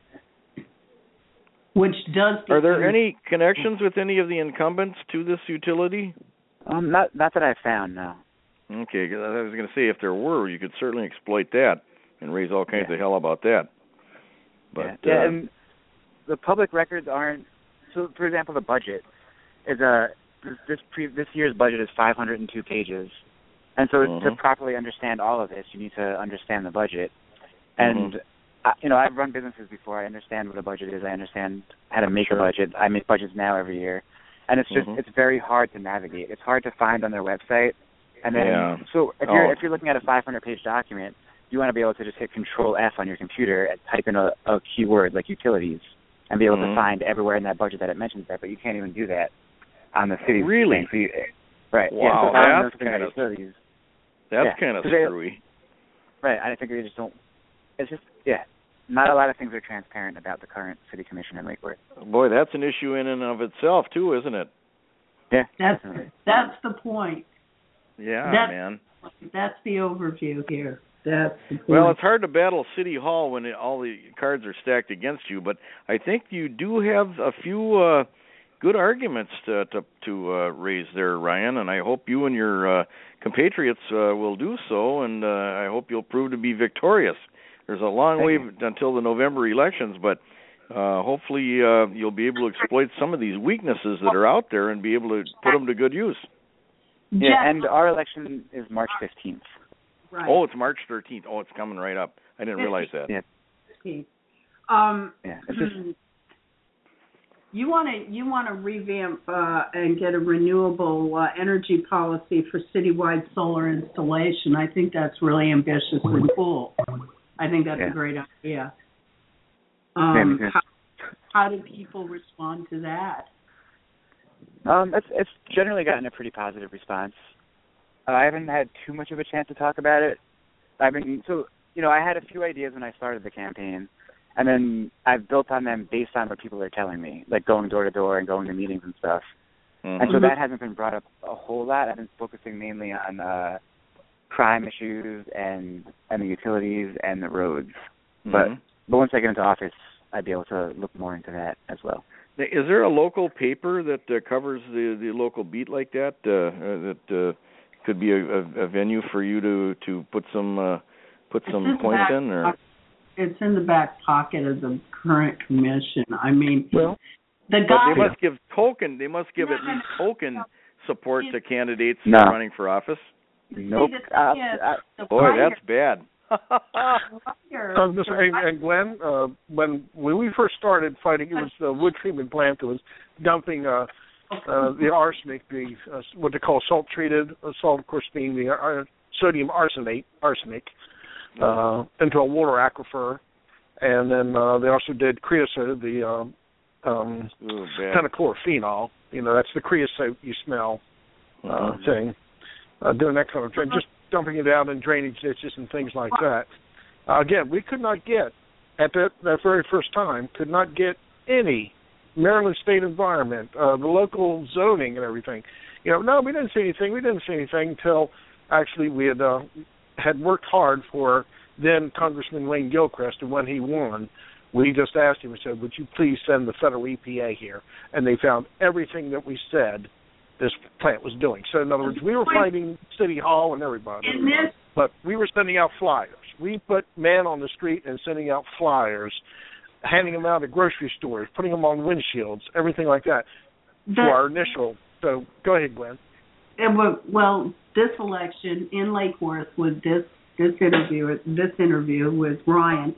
which does... Are there become- any connections with any of the incumbents to this utility? Um, not not that I've found, no. Okay, 'cause I was going to say if there were, you could certainly exploit that and raise all kinds Yeah. of hell about that. But yeah, yeah uh, and the public records aren't. So, for example, the budget is a this this, pre, this year's budget is five hundred two pages, and so Mhm. to properly understand all of this, you need to understand the budget. And Mhm. I, you know, I've run businesses before. I understand what a budget is. I understand how to make Sure. a budget. I make budgets now every year, and it's just Mhm. it's very hard to navigate. It's hard to find on their website. And then, Yeah. so if you're Oh. if you're looking at a five hundred page document, you want to be able to just hit Control F on your computer and type in a, a keyword like utilities and be able Mhm. to find everywhere in that budget that it mentions that, but you can't even do that on the city's Really? thing. So you, right. Wow, yeah, so if I don't know that's something about kinda- utilities. that's yeah, kind of 'cause they- screwy. Right. I think they just don't. It's just yeah. Not a lot of things are transparent about the current city commission in Lake Worth. Boy, that's an issue in and of itself too, isn't it? Yeah. That's, definitely. that's the point. Yeah, That's- man. That's the overview here. That's the point. Well, it's hard to battle City Hall when it, all the cards are stacked against you, but I think you do have a few uh, good arguments to to, to uh, raise there, Ryan, and I hope you and your uh, compatriots uh, will do so, and uh, I hope you'll prove to be victorious. There's a long Thank way you. until the November elections, but uh, hopefully uh, you'll be able to exploit some of these weaknesses that are out there and be able to put them to good use. Yeah, Jeff, and our election is March fifteenth. right. Oh, it's March thirteenth. Oh, it's coming right up. I didn't realize that. Yeah. Um, Yeah. It's just you want to you want to revamp uh, and get a renewable uh, energy policy for citywide solar installation. I think that's really ambitious and cool. I think that's Yeah. a great idea. Yeah, me Um, too. how, how do people respond to that? Um, it's it's generally gotten a pretty positive response. Uh, I haven't had too much of a chance to talk about it. I've been so you know I had a few ideas when I started the campaign, and then I've built on them based on what people are telling me, like going door to door and going to meetings and stuff. Mm-hmm. And so that hasn't been brought up a whole lot. I've been focusing mainly on uh, crime issues and and the utilities and the roads. Mm-hmm. But but once I get into office, I'd be able to look more into that as well. Is there a local paper that uh, covers the, the local beat like that? Uh, that uh, could be a, a, a venue for you to, to put some uh, put some in points in, or it's in the back pocket of the current commission. I mean, well, the but guy they must give token. They must give no, at least token no, support to candidates no. running for office. Nope. Uh, uh, boy, that's bad. uh, and, and Glenn, uh, when when we first started fighting, it was the wood treatment plant that was dumping uh, uh, the arsenic, the uh, what they call salt treated uh, salt, of course, being the uh, sodium arsenate, arsenic, uh, into a water aquifer, and then uh, they also did creosote, the um, um, Ooh, pentachlorophenol. You know, that's the creosote you smell uh, mm-hmm. thing. Uh, doing that kind of thing, just dumping it out in drainage ditches and things like that. Uh, again, we could not get, at that, that very first time, could not get any Maryland State Environment, uh, the local zoning and everything. You know, no, we didn't see anything. We didn't see anything until actually we had uh, had worked hard for then Congressman Wayne Gilchrist, and when he won, we just asked him, we said, would you please send the federal E P A here? And they found everything that we said this plant was doing. So in other words, we were fighting City Hall and everybody, but we were sending out flyers. We put men on the street and sending out flyers, handing them out at grocery stores, putting them on windshields, everything like that for our initial. So go ahead, Glenn. It, well, this election in Lake Worth with this this interview this interview with Ryan,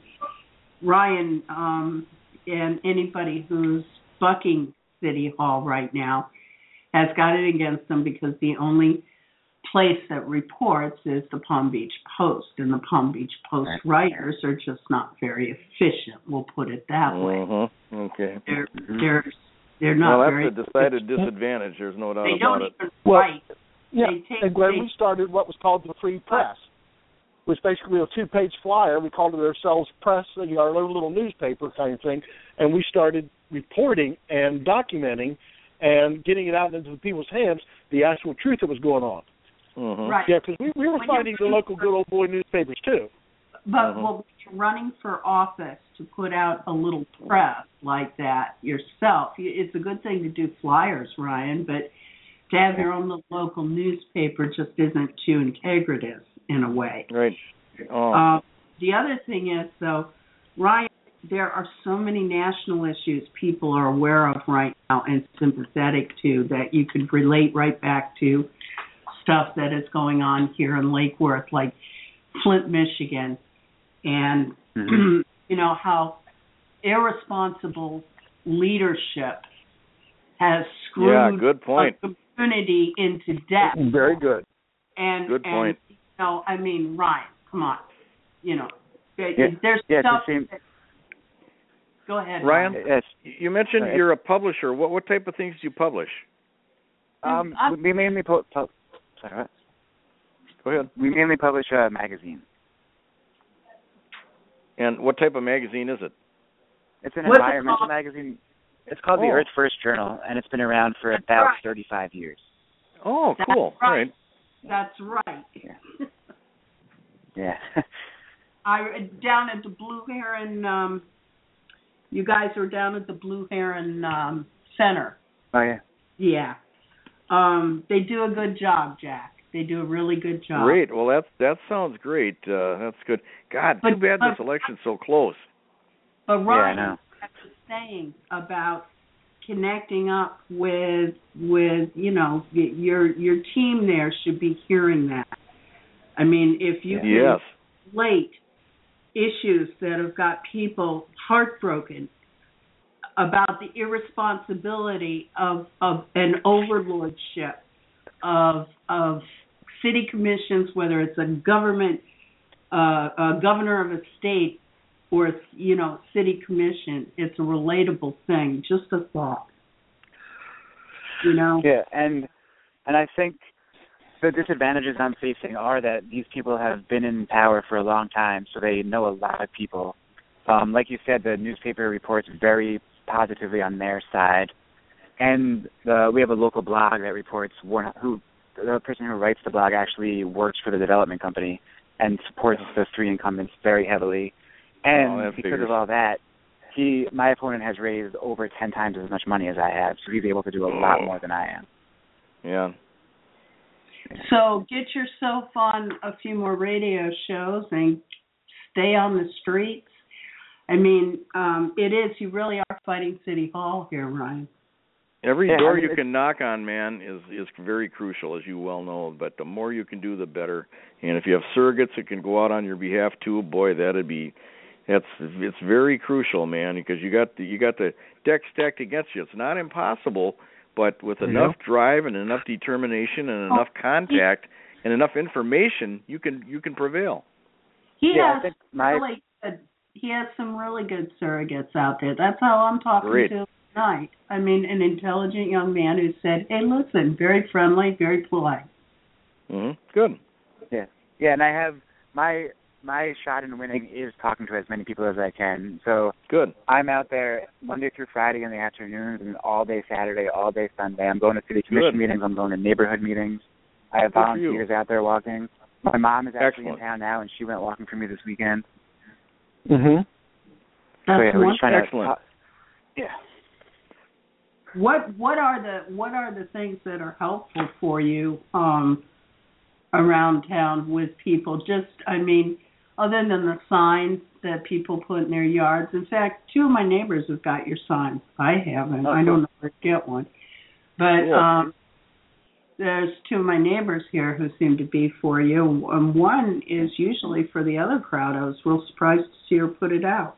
Ryan, um, and anybody who's bucking City Hall right now has got it against them because the only place that reports is the Palm Beach Post, and the Palm Beach Post writers are just not very efficient. We'll put it that way. Mm-hmm. Okay. They're they're they're not well, very. Well, that's a decided efficient. Disadvantage. There's no doubt they about don't it. Even well, write. Yeah, they take, and Glenn, they, we started what was called the Free Press, which basically a two-page flyer. We called it ourselves Press, you know, our own little newspaper kind of thing, and we started reporting and documenting and getting it out into the people's hands, the actual truth that was going on. Mm-hmm. Right. Yeah, because we, we were when fighting the local good old boy newspapers, too. But mm-hmm. well, you're running for office to put out a little press like that yourself, it's a good thing to do flyers, Ryan, but to have your own little local newspaper just isn't too integrative in a way. Right. Oh. Uh, the other thing is, though, Ryan, there are so many national issues people are aware of right now and sympathetic to that you could relate right back to stuff that is going on here in Lake Worth, like Flint, Michigan, and, mm-hmm. you know, how irresponsible leadership has screwed yeah, good point. a community into debt. Very good. And, good and, point. you know, I mean, Ryan, come on. You know, yeah, there's yeah, stuff it's that, go ahead, Ryan. Ryan. Yes. You mentioned Right. you're a publisher. What what type of things do you publish? Um, we mainly pu- pu- sorry, what? Go ahead. We mainly publish a magazine. And what type of magazine is it? It's an What's it environmental called? magazine. It's called Oh. the Earth First Journal, and it's been around for That's about right. thirty-five years. Oh, That's cool. right. All right. That's right. Yeah. Yeah. I down at the Blue Heron. Um, you guys are down at the Blue Heron um, Center. Oh yeah. Yeah. Um, they do a good job, Jack. They do a really good job. Great. Well, that's that sounds great. Uh, that's good. God, But- too bad but- this election's so close. But Ryan, Yeah, I know. I was saying about connecting up with with you know y- your your team there should be hearing that. I mean, if you can Yes. relate issues that have got people heartbroken about the irresponsibility of, of an overlordship of of city commissions, whether it's a government, uh, a governor of a state, or you know, city commission, it's a relatable thing. Just a thought. You know. Yeah, and and I think the disadvantages I'm facing are that these people have been in power for a long time, so they know a lot of people. Um, like you said, the newspaper reports very positively on their side, and the, we have a local blog that reports who the person who writes the blog actually works for the development company and supports the three incumbents very heavily. And oh, because figures. of all that, he my opponent has raised over ten times as much money as I have, so he's able to do a oh. lot more than I am. Yeah. So get yourself on a few more radio shows and stay on the streets. I mean, um, it is, you really are fighting City Hall here, Ryan. Every yeah, door I mean, you can knock on, man, is is very crucial, as you well know. But the more you can do, the better. And if you have surrogates that can go out on your behalf too, boy, that'd be that's it's very crucial, man, because you got the, you got the deck stacked against you. It's not impossible, but with Yeah. enough drive and enough determination and enough contact and enough information, you can you can prevail. He Yeah, I has think my- really good, he has some really good surrogates out there. That's how I'm talking Great. to him tonight. I mean, an intelligent young man who said, "Hey, listen, very friendly, very polite." Mm-hmm. Good. Yeah, yeah, and I have my my shot in winning is talking to as many people as I can. So Good. I'm out there Monday through Friday in the afternoons and all day Saturday, all day Sunday. I'm going to city commission Good. meetings. I'm going to neighborhood meetings. I have Good for volunteers out there walking. My mom is actually Excellent. in town now, and she went walking for me this weekend. Mhm. So That's yeah, we're just trying to Excellent. talk- yeah. What what are the what are the things that are helpful for you um, around town with people? Just, I mean, other than the signs that people put in their yards. In fact, two of my neighbors have got your signs. I haven't. Oh, I cool. don't know where to get one. But Cool. um, there's two of my neighbors here who seem to be for you. And one is usually for the other crowd. I was real surprised to see her put it out.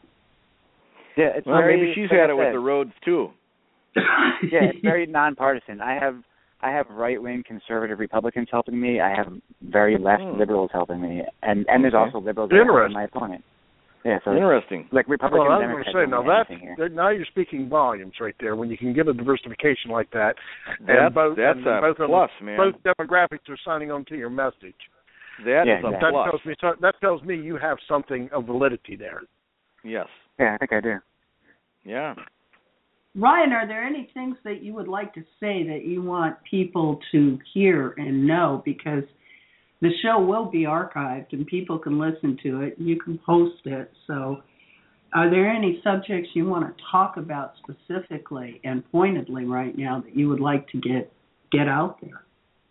Yeah, it's Well, very, maybe she's like had I it with said, the roads too. yeah, it's very nonpartisan. I have I have right wing conservative Republicans helping me. I have very left Hmm. liberals helping me, and and there's Okay. also liberals that are Interesting. my opponent. Yeah, so Interesting. like Republican Well, I was Democrats going to say, don't now mean that's anything here. that- now you're speaking volumes right there when you can get a diversification like that. That's and both, that's and a both of them- plus, man. Both demographics are signing on to your message. That Yeah, is a exactly. That plus. tells me so- that tells me you have something of validity there. Yes. Yeah, I think I do. Yeah. Ryan, are there any things that you would like to say that you want people to hear and know? Because the show will be archived and people can listen to it. You can post it. So are there any subjects you want to talk about specifically and pointedly right now that you would like to get get out there?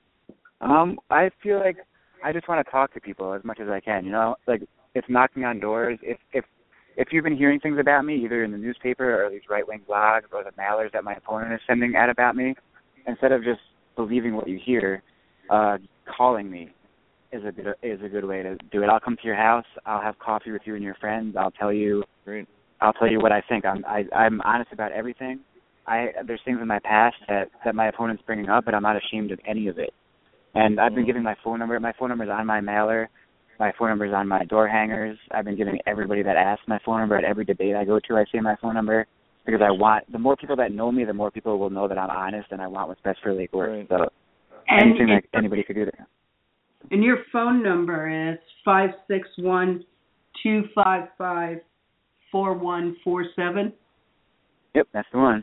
Um, I feel like I just want to talk to people as much as I can. You know, like it's knocking on doors. If if if you've been hearing things about me, either in the newspaper or these right wing blogs or the mailers that my opponent is sending out about me, instead of just believing what you hear, uh, calling me is a good is a good way to do it. I'll come to your house. I'll have coffee with you and your friends. I'll tell you. Great. I'll tell you what I think. I'm I, I'm honest about everything. I there's things in my past that that my opponent's bringing up, but I'm not ashamed of any of it. And I've been giving my phone number. My phone number is on my mailer. My phone number is on my door hangers. I've been giving everybody that asks my phone number at every debate I go to. I say my phone number because I want the more people that know me, the more people will know that I'm honest and I want what's best for Lake Worth. Right. So And, anything and, that anybody could do that. and your phone number is five six one, two five five, four one four seven. Yep, that's the one.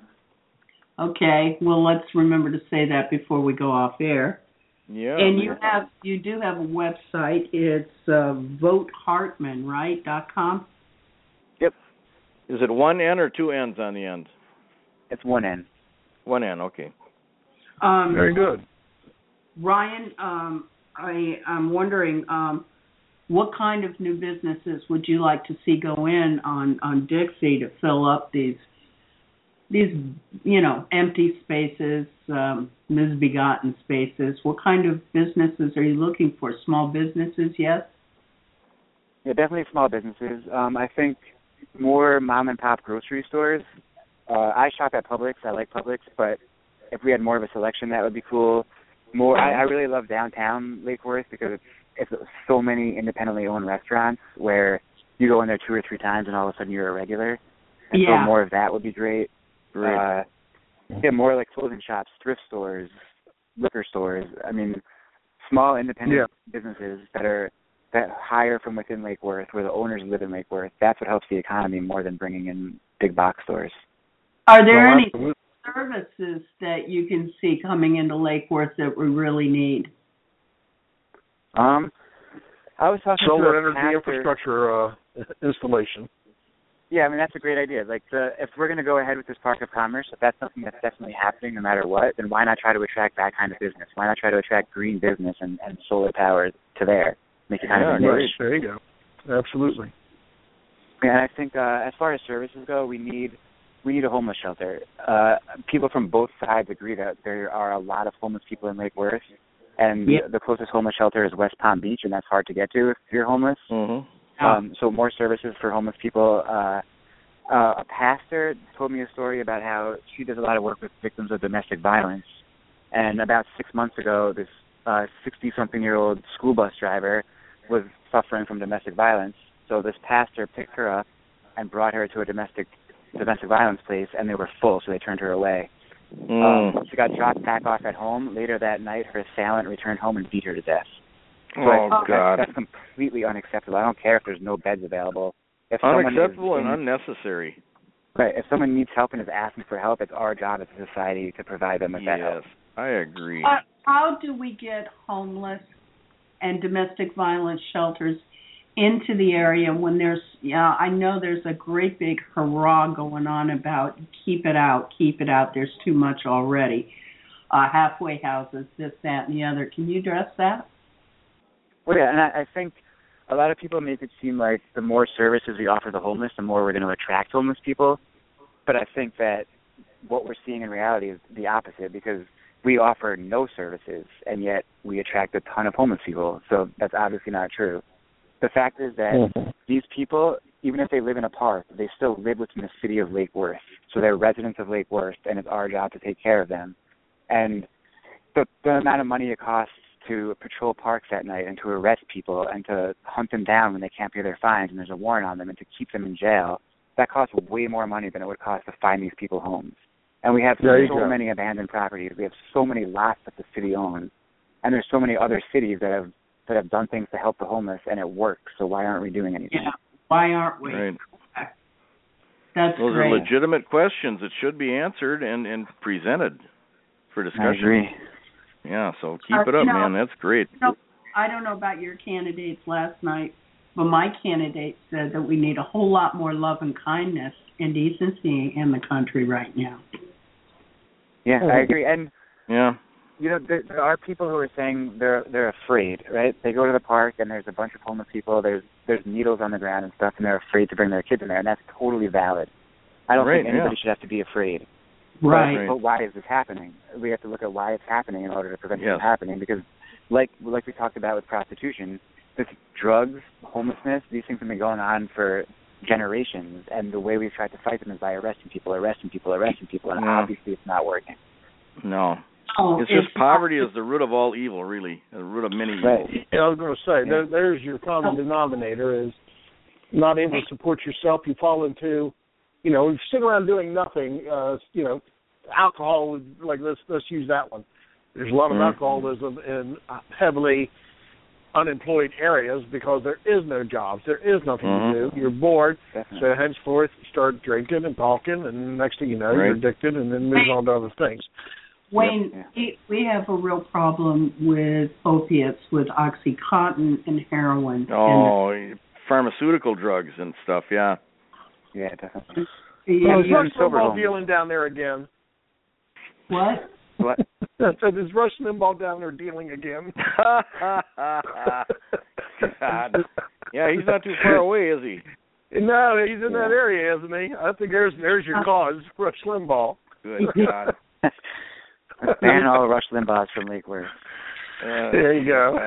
Okay, well, let's remember to say that before we go off air. Yeah. And you have you do have a website. It's uh, vote hartman right dot com. Yep, Is it one N or two N's on the end? it's one N. One N. Okay. Um, Very good. Ryan, um, I I'm wondering um, what kind of new businesses would you like to see go in on, on Dixie to fill up these these you know empty spaces, um, misbegotten spaces? What kind of businesses are you looking for? Small businesses, yes. Yeah, definitely small businesses. Um, I think more mom and pop grocery stores. Uh, I shop at Publix. I like Publix, but if we had more of a selection, that would be cool. More, I, I really love downtown Lake Worth because it's, it's so many independently owned restaurants where you go in there two or three times and all of a sudden you're a regular. And Yeah. so more of that would be great. Great. Uh, Yeah, more like clothing shops, thrift stores, liquor stores. I mean, small independent yeah. businesses that are that hire from within Lake Worth, where the owners live in Lake Worth. That's what helps the economy more than bringing in big box stores. Are there well, any absolutely. services that you can see coming into Lake Worth that we really need? Um, I was talking solar to a energy pastor. infrastructure uh, installation. Yeah, I mean that's a great idea. Like, the, if we're going to go ahead with this Park of Commerce, if that's something that's definitely happening, no matter what, then why not try to attract that kind of business? Why not try to attract green business and, and solar power to there? Make it kind yeah, of a nice. There you go. Absolutely. Yeah, and I think uh, as far as services go, we need we need a homeless shelter. Uh, people from both sides agree that there are a lot of homeless people in Lake Worth, and yeah. the closest homeless shelter is West Palm Beach, and that's hard to get to if you're homeless. Mm-hmm. Um, so more services for homeless people. Uh, uh, a pastor told me a story about how she does a lot of work with victims of domestic violence, and about six months ago, this sixty-something-year-old school bus driver was suffering from domestic violence. So this pastor picked her up and brought her to a domestic domestic violence place, and they were full, so they turned her away. Mm. Um, she got dropped back off at home. Later that night, her assailant returned home and beat her to death. So oh, I, God. That's, that's completely unacceptable. I don't care if there's no beds available. If Unacceptable and in, unnecessary. Right. If someone needs help and is asking for help, it's our job as a society to provide them with yes, that help. I agree. Uh, how do we get homeless and domestic violence shelters into the area when there's, yeah, I know there's a great big hurrah going on about keep it out, keep it out, there's too much already. Uh, halfway houses, this, that, and the other. Can you address that? Well, yeah, and I, I think a lot of people make it seem like the more services we offer the homeless, the more we're going to attract homeless people. But I think that what we're seeing in reality is the opposite, because we offer no services, and yet we attract a ton of homeless people. So that's obviously not true. The fact is that mm-hmm. these people, even if they live in a park, they still live within the city of Lake Worth. So they're residents of Lake Worth, and it's our job to take care of them. And the, the amount of money it costs to patrol parks at night and to arrest people and to hunt them down when they can't pay their fines and there's a warrant on them and to keep them in jail, that costs way more money than it would cost to find these people homes. And we have so go. many abandoned properties. We have so many lots that the city owns. And there's so many other cities that have that have done things to help the homeless, and it works. So why aren't we doing anything? Yeah, why aren't we? Right. That's Those great. are legitimate questions that should be answered and, and presented for discussion. I agree. Yeah, so keep uh, it up, you know, man. That's great. You know, I don't know about your candidates last night, but my candidate said that we need a whole lot more love and kindness and decency in the country right now. Yeah, I agree. And yeah. You know, there, there are people who are saying they're they're afraid, right? They go to the park and there's a bunch of homeless people. There's there's needles on the ground and stuff, and they're afraid to bring their kids in there, and that's totally valid. I don't right, think anybody yeah. should have to be afraid. Right. But, but why is this happening? We have to look at why it's happening in order to prevent yes. it from happening. Because, like like we talked about with prostitution, this drugs, homelessness, these things have been going on for generations, and the way we've tried to fight them is by arresting people, arresting people, arresting people, and yeah. obviously it's not working. No. Oh, it's just it's poverty not, is the root of all evil, really, the root of many right. evils. Yeah, I was going to say, yeah. there, there's your common denominator is not able to support yourself. You fall into, you know, you sit around doing nothing, uh, you know, alcohol, like let's, let's use that one. There's a lot of mm-hmm. alcoholism in heavily unemployed areas because there is no jobs. There is nothing mm-hmm. to do. You're bored. Definitely. So henceforth you start drinking and talking, and next thing you know, right. you're addicted and then moves on to other things. Wayne, yep. we, we have a real problem with opiates, with OxyContin and heroin. Oh, and pharmaceutical drugs and stuff, yeah. Yeah, definitely. Yeah, well, is Rush Limbaugh home. dealing down there again? What? What? So is Rush Limbaugh down there dealing again? God. Yeah, he's not too far away, is he? No, he's in yeah. that area, isn't he? I think there's there's your cause, Rush Limbaugh. Good God. Ban all Rush Limbaughs from Lake Worth. Uh, there you go.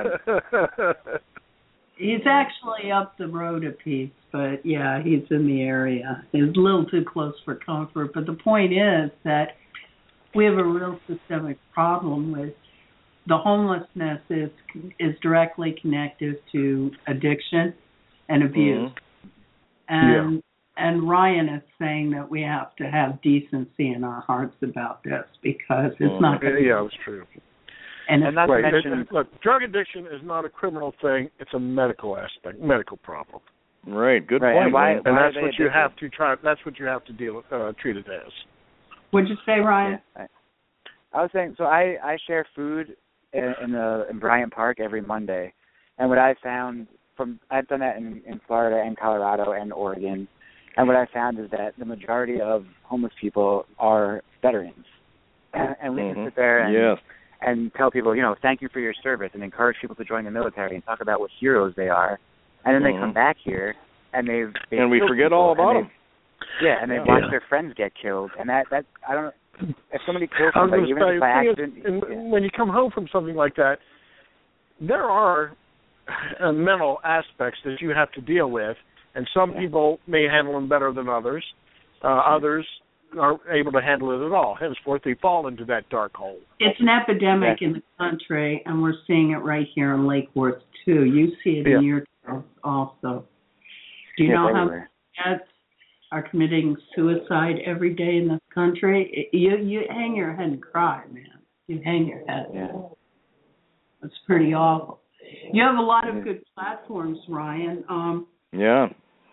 He's actually up the road a piece, but yeah, he's in the area. He's a little too close for comfort. But the point is that we have a real systemic problem with the homelessness is is directly connected to addiction and abuse. Mm-hmm. And yeah. and Ryan is saying that we have to have decency in our hearts about this because it's Mm. not. Yeah, yeah, it's true. And, And it's, not to Right. mention, It- it- look, drug addiction is not a criminal thing. It's a medical aspect, medical problem. Right. Good Right, point. and why- Wayne. And why that's are what they you have addicted? to try. That's what you have to deal uh, treat it as. what'd you say, Ryan? Yeah, I, I was saying, so I, I share food in, in the in Bryant Park every Monday, and what I found from I've done that in, in Florida and Colorado and Oregon, and what I found is that the majority of homeless people are veterans, and we Mhm. can sit there and Yes. and tell people, you know, thank you for your service, and encourage people to join the military and talk about what heroes they are, and then Mhm. they come back here and they've, they've And we killed forget people, all and about they've- them. Yeah, and they've Yeah. watched their friends get killed, and that that I don't. If somebody kills I was somebody, going even to if say, it's by the thing accident, is, and yeah. when you come home from something like that, there are uh, mental aspects that you have to deal with, and some Yeah. people may handle them better than others. Uh, others aren't able to handle it at all. Henceforth, they fall into that dark hole. It's an epidemic Yeah. in the country, and we're seeing it right here in Lake Worth too. You see it Yeah. in your towns also. Do you Yes, know how everywhere. many cats are committing suicide every day in this country? It- you you hang your head and cry, man. You hang your head. Yeah. It's pretty awful. You have a lot of Mhm. good platforms, Ryan. Um, Yeah.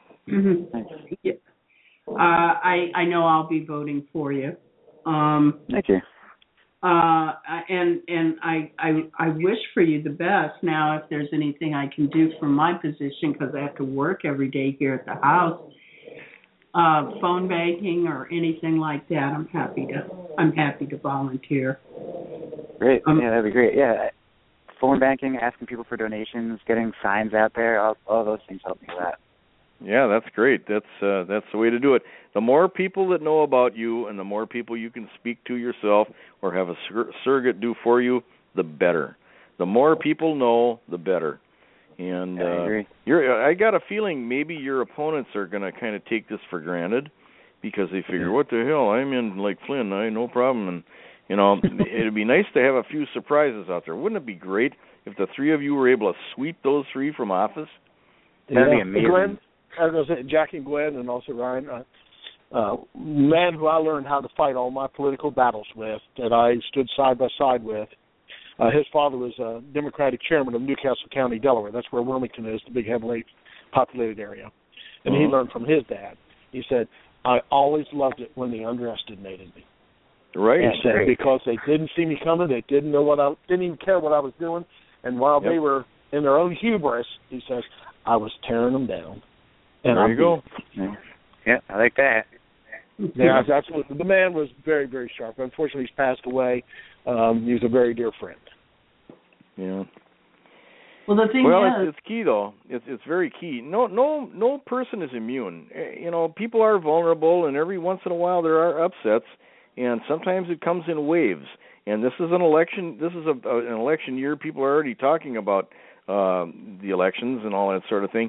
yeah. uh, I I know I'll be voting for you. Um, Thank you. Uh, and and I, I I wish for you the best. Now, if there's anything I can do from my position, because I have to work every day here at the house, uh, phone banking or anything like that, I'm happy to I'm happy to volunteer. Great. Um, yeah, that'd be great. Yeah. Phone banking, asking people for donations, getting signs out there, all, all those things help me with that. Yeah, that's great. That's uh, that's the way to do it. The more people that know about you, and the more people you can speak to yourself or have a sur- surrogate do for you, the better. The more people know, the better. And Yeah, I uh, agree. you're, I got a feeling maybe your opponents are going to kind of take this for granted because they figure, what the hell? I'm in Lake Flynn, I no problem. And you know, it'd be nice to have a few surprises out there. Wouldn't it be great if the three of you were able to sweep those three from office? That'd be Yeah. amazing. Glenn, as I was saying, Jackie and Glenn, and also Ryan, uh, uh, man who I learned how to fight all my political battles with, that I stood side by side with. Uh, his father was a Democratic chairman of Newcastle County, Delaware. That's where Wilmington is, the big, heavily populated area. And Uh-huh. he learned from his dad. He said, I always loved it when they underestimated me. Right. He said, because they didn't see me coming, they didn't know what I, didn't even care what I was doing, and while Yep. they were in their own hubris, he says, I was tearing them down. And There I you go. Yeah. yeah, I like that. Yeah, that's what the man was. Very, very sharp. Unfortunately, he's passed away. Um, he was a very dear friend. Yeah. Well, the thing Well, is, it's, it's key though. It's it's very key. No, no, no person is immune. Eh, You know, people are vulnerable, and every once in a while there are upsets, and sometimes it comes in waves. And this is an election. This is a, a, an election year. People are already talking about uh, the elections and all that sort of thing.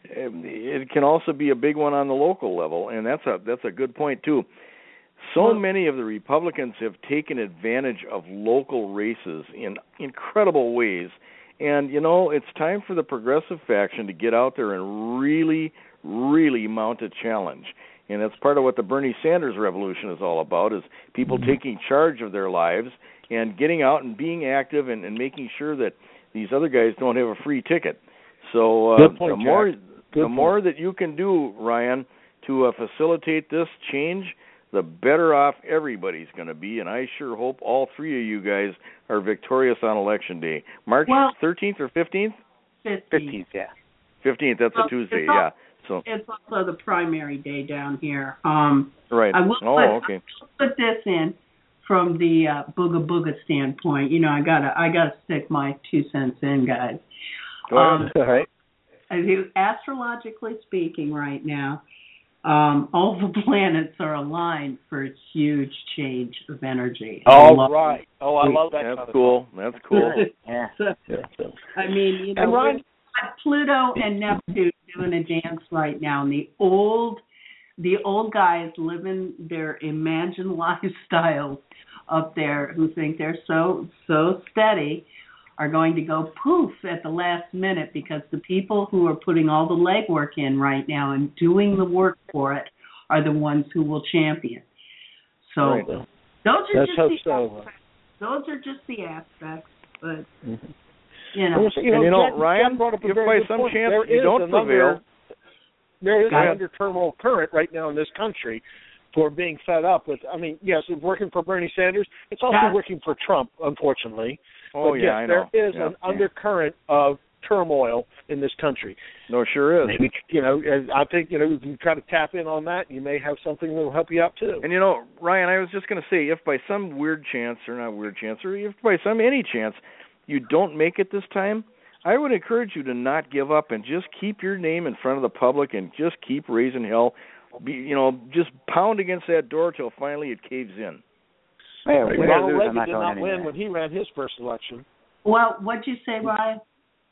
It can also be a big one on the local level, and that's a that's a good point too. So Well, many of the Republicans have taken advantage of local races in incredible ways. And, you know, it's time for the progressive faction to get out there and really, really mount a challenge. And that's part of what the Bernie Sanders revolution is all about, is people mm-hmm. taking charge of their lives and getting out and being active and, and making sure that these other guys don't have a free ticket. So uh, point, the more Jack. the Good more point. that you can do, Ryan, to uh, facilitate this change, the better off everybody's going to be, and I sure hope all three of you guys are victorious on Election Day. March well, thirteenth or fifteenth? fifteenth, yeah. fifteenth, that's well, a Tuesday, it's all, yeah. So it's also the primary day down here. Um, right. I will oh, put, okay. I'll put this in from the uh, booga booga standpoint. You know, I gotta I gotta stick my two cents in, guys. Go ahead. Um, All right. I think astrologically speaking, right now, um, all the planets are aligned for a huge change of energy. All oh, right. Oh, I love that. That's kind of cool. That's cool. yeah. So, yeah. I mean, you know, And Ryan, we've got Pluto and Neptune doing a dance right now, and the old, the old guys living their imagined lifestyles up there who think they're so so steady are going to go poof at the last minute because the people who are putting all the legwork in right now and doing the work for it are the ones who will champion. So Right. those are Let's just hope the so. aspects. Those are just the aspects, but Mhm. you know. Well, you know, And you know, Jen- Ryan, Jen brought up a if very by good some point. chance There you is don't an prevail, under- there is Go an ahead. under turmoil current right now in this country for being fed up with. I mean, yes, it's working for Bernie Sanders. It's also That's- working for Trump, unfortunately. oh but yeah, yes, I know. there is Yeah. an undercurrent of turmoil in this country. No, sure is. Maybe, you know, and I think, you know, if you try to tap in on that, you may have something that will help you out too. And you know, Ryan, I was just going to say, if by some weird chance, or not weird chance, or if by some any chance you don't make it this time, I would encourage you to not give up and just keep your name in front of the public and just keep raising hell. Be, you know, just pound against that door till finally it caves in. Yeah, Ronald win or lose, I'm Reagan not did going not anywhere. win when he ran his first election. Well, what'd you say, Ryan?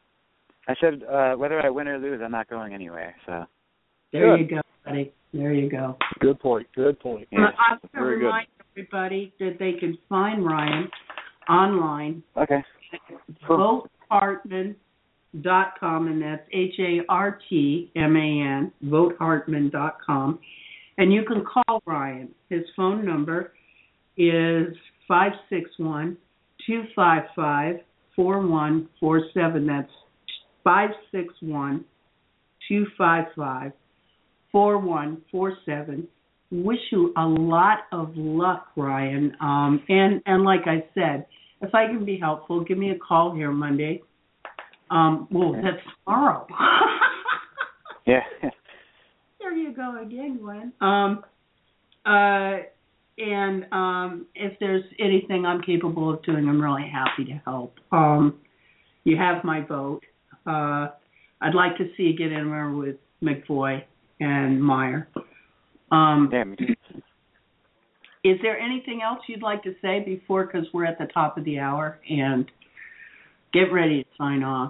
I said uh, whether I win or lose, I'm not going anywhere. So There Good. you go, buddy. There you go. Good point. Good point. yeah. I want to Very good. remind everybody that they can find Ryan online Okay. at vote hartman dot com, and that's H A R T M A N, vote hartman dot com. And you can call Ryan. His phone number is five six one, two five five, four one four seven. That's five six one, two five five, four one four seven. Wish you a lot of luck, Ryan. Um, and, and like I said, if I can be helpful, give me a call here Monday. Um, well, that's tomorrow. Yeah. There you go again, Gwen. Um, uh, and um, if there's anything I'm capable of doing, I'm really happy to help. Um, you have my vote. Uh, I'd like to see you get in there with McVoy and Meyer. Um, Yeah, me too. Is there anything else you'd like to say before, because we're at the top of the hour, and get ready to sign off?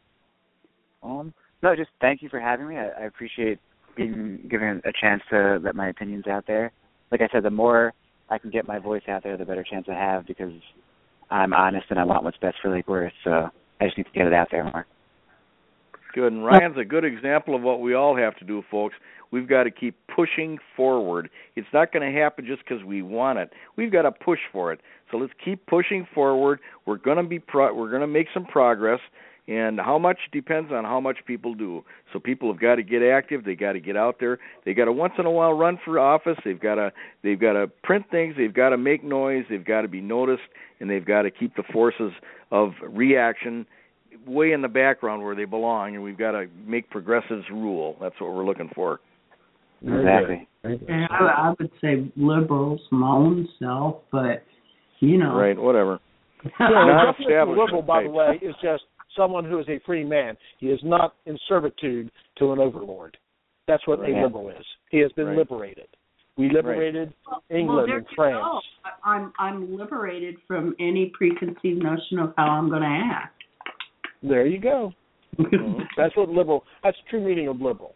Um, no, just thank you for having me. I, I appreciate being given a chance to let my opinions out there. Like I said, the more I can get my voice out there, the better chance I have, because I'm honest and I want what's best for Lake Worth. So I just need to get it out there more. Good. And Ryan's a good example of what we all have to do, folks. We've got to keep pushing forward. It's not going to happen just because we want it. We've got to push for it. So let's keep pushing forward. We're going to be pro- we're going to make some progress, and how much depends on how much people do. So people have got to get active. They got to get out there. They got to once in a while run for office. They've got to they've got to print things. They've got to make noise. They've got to be noticed, and they've got to keep the forces of reaction way in the background where they belong, and we've got to make progressives rule. That's what we're looking for. Exactly. And I, I would say liberals, my own self, but, you know. Right, whatever. Yeah, Not a definition of establishment liberal, by the types. way, is just someone who is a free man. He is not in servitude to an overlord. That's what Right. a liberal is. He has been Right. liberated. We liberated Well, England well, there and you France. go. I- I'm I'm liberated from any preconceived notion of how I'm going to act. There you go. Mhm. That's what liberal. That's the true meaning of liberal.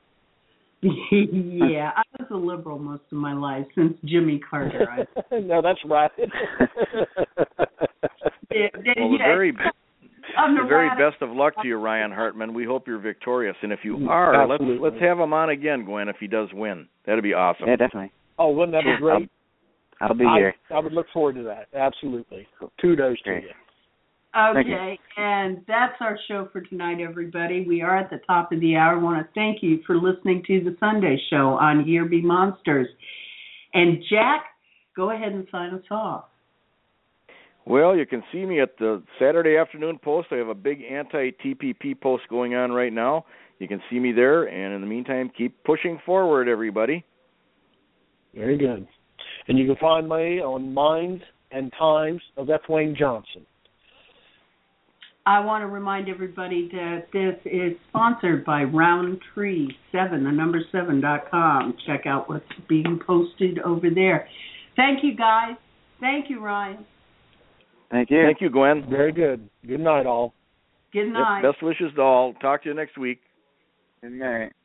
Yeah, I was a liberal most of my life since Jimmy Carter. I, No, that's right. yeah, Well, the very I'm the very radical. best of luck to you, Ryan Hartman. We hope you're victorious, and if you are, let's Absolutely. let's have him on again, Gwen. If he does win, that'd be awesome. Yeah, definitely. Oh, wouldn't that be great? I'll be I, here. I would look forward to that. Absolutely. Kudos to Great. you. Thank you. Okay, and that's our show for tonight, everybody. We are at the top of the hour. I want to thank you for listening to the Sunday show on Here Be Monsters. And Jack, go ahead and sign us off. Well, you can see me at the Saturday Afternoon Post. I have a big anti-T P P post going on right now. You can see me there, and in the meantime, keep pushing forward, everybody. Very good. And you can find me on Minds and Times of F. Wayne Johnson. I want to remind everybody that this is sponsored by Roundtree seven, the number seven dot com. Check out what's being posted over there. Thank you, guys. Thank you, Ryan. Thank you. Thank you, Gwen. Very good. Good night, all. Good night. Yep, best wishes to all. Talk to you next week. Good night.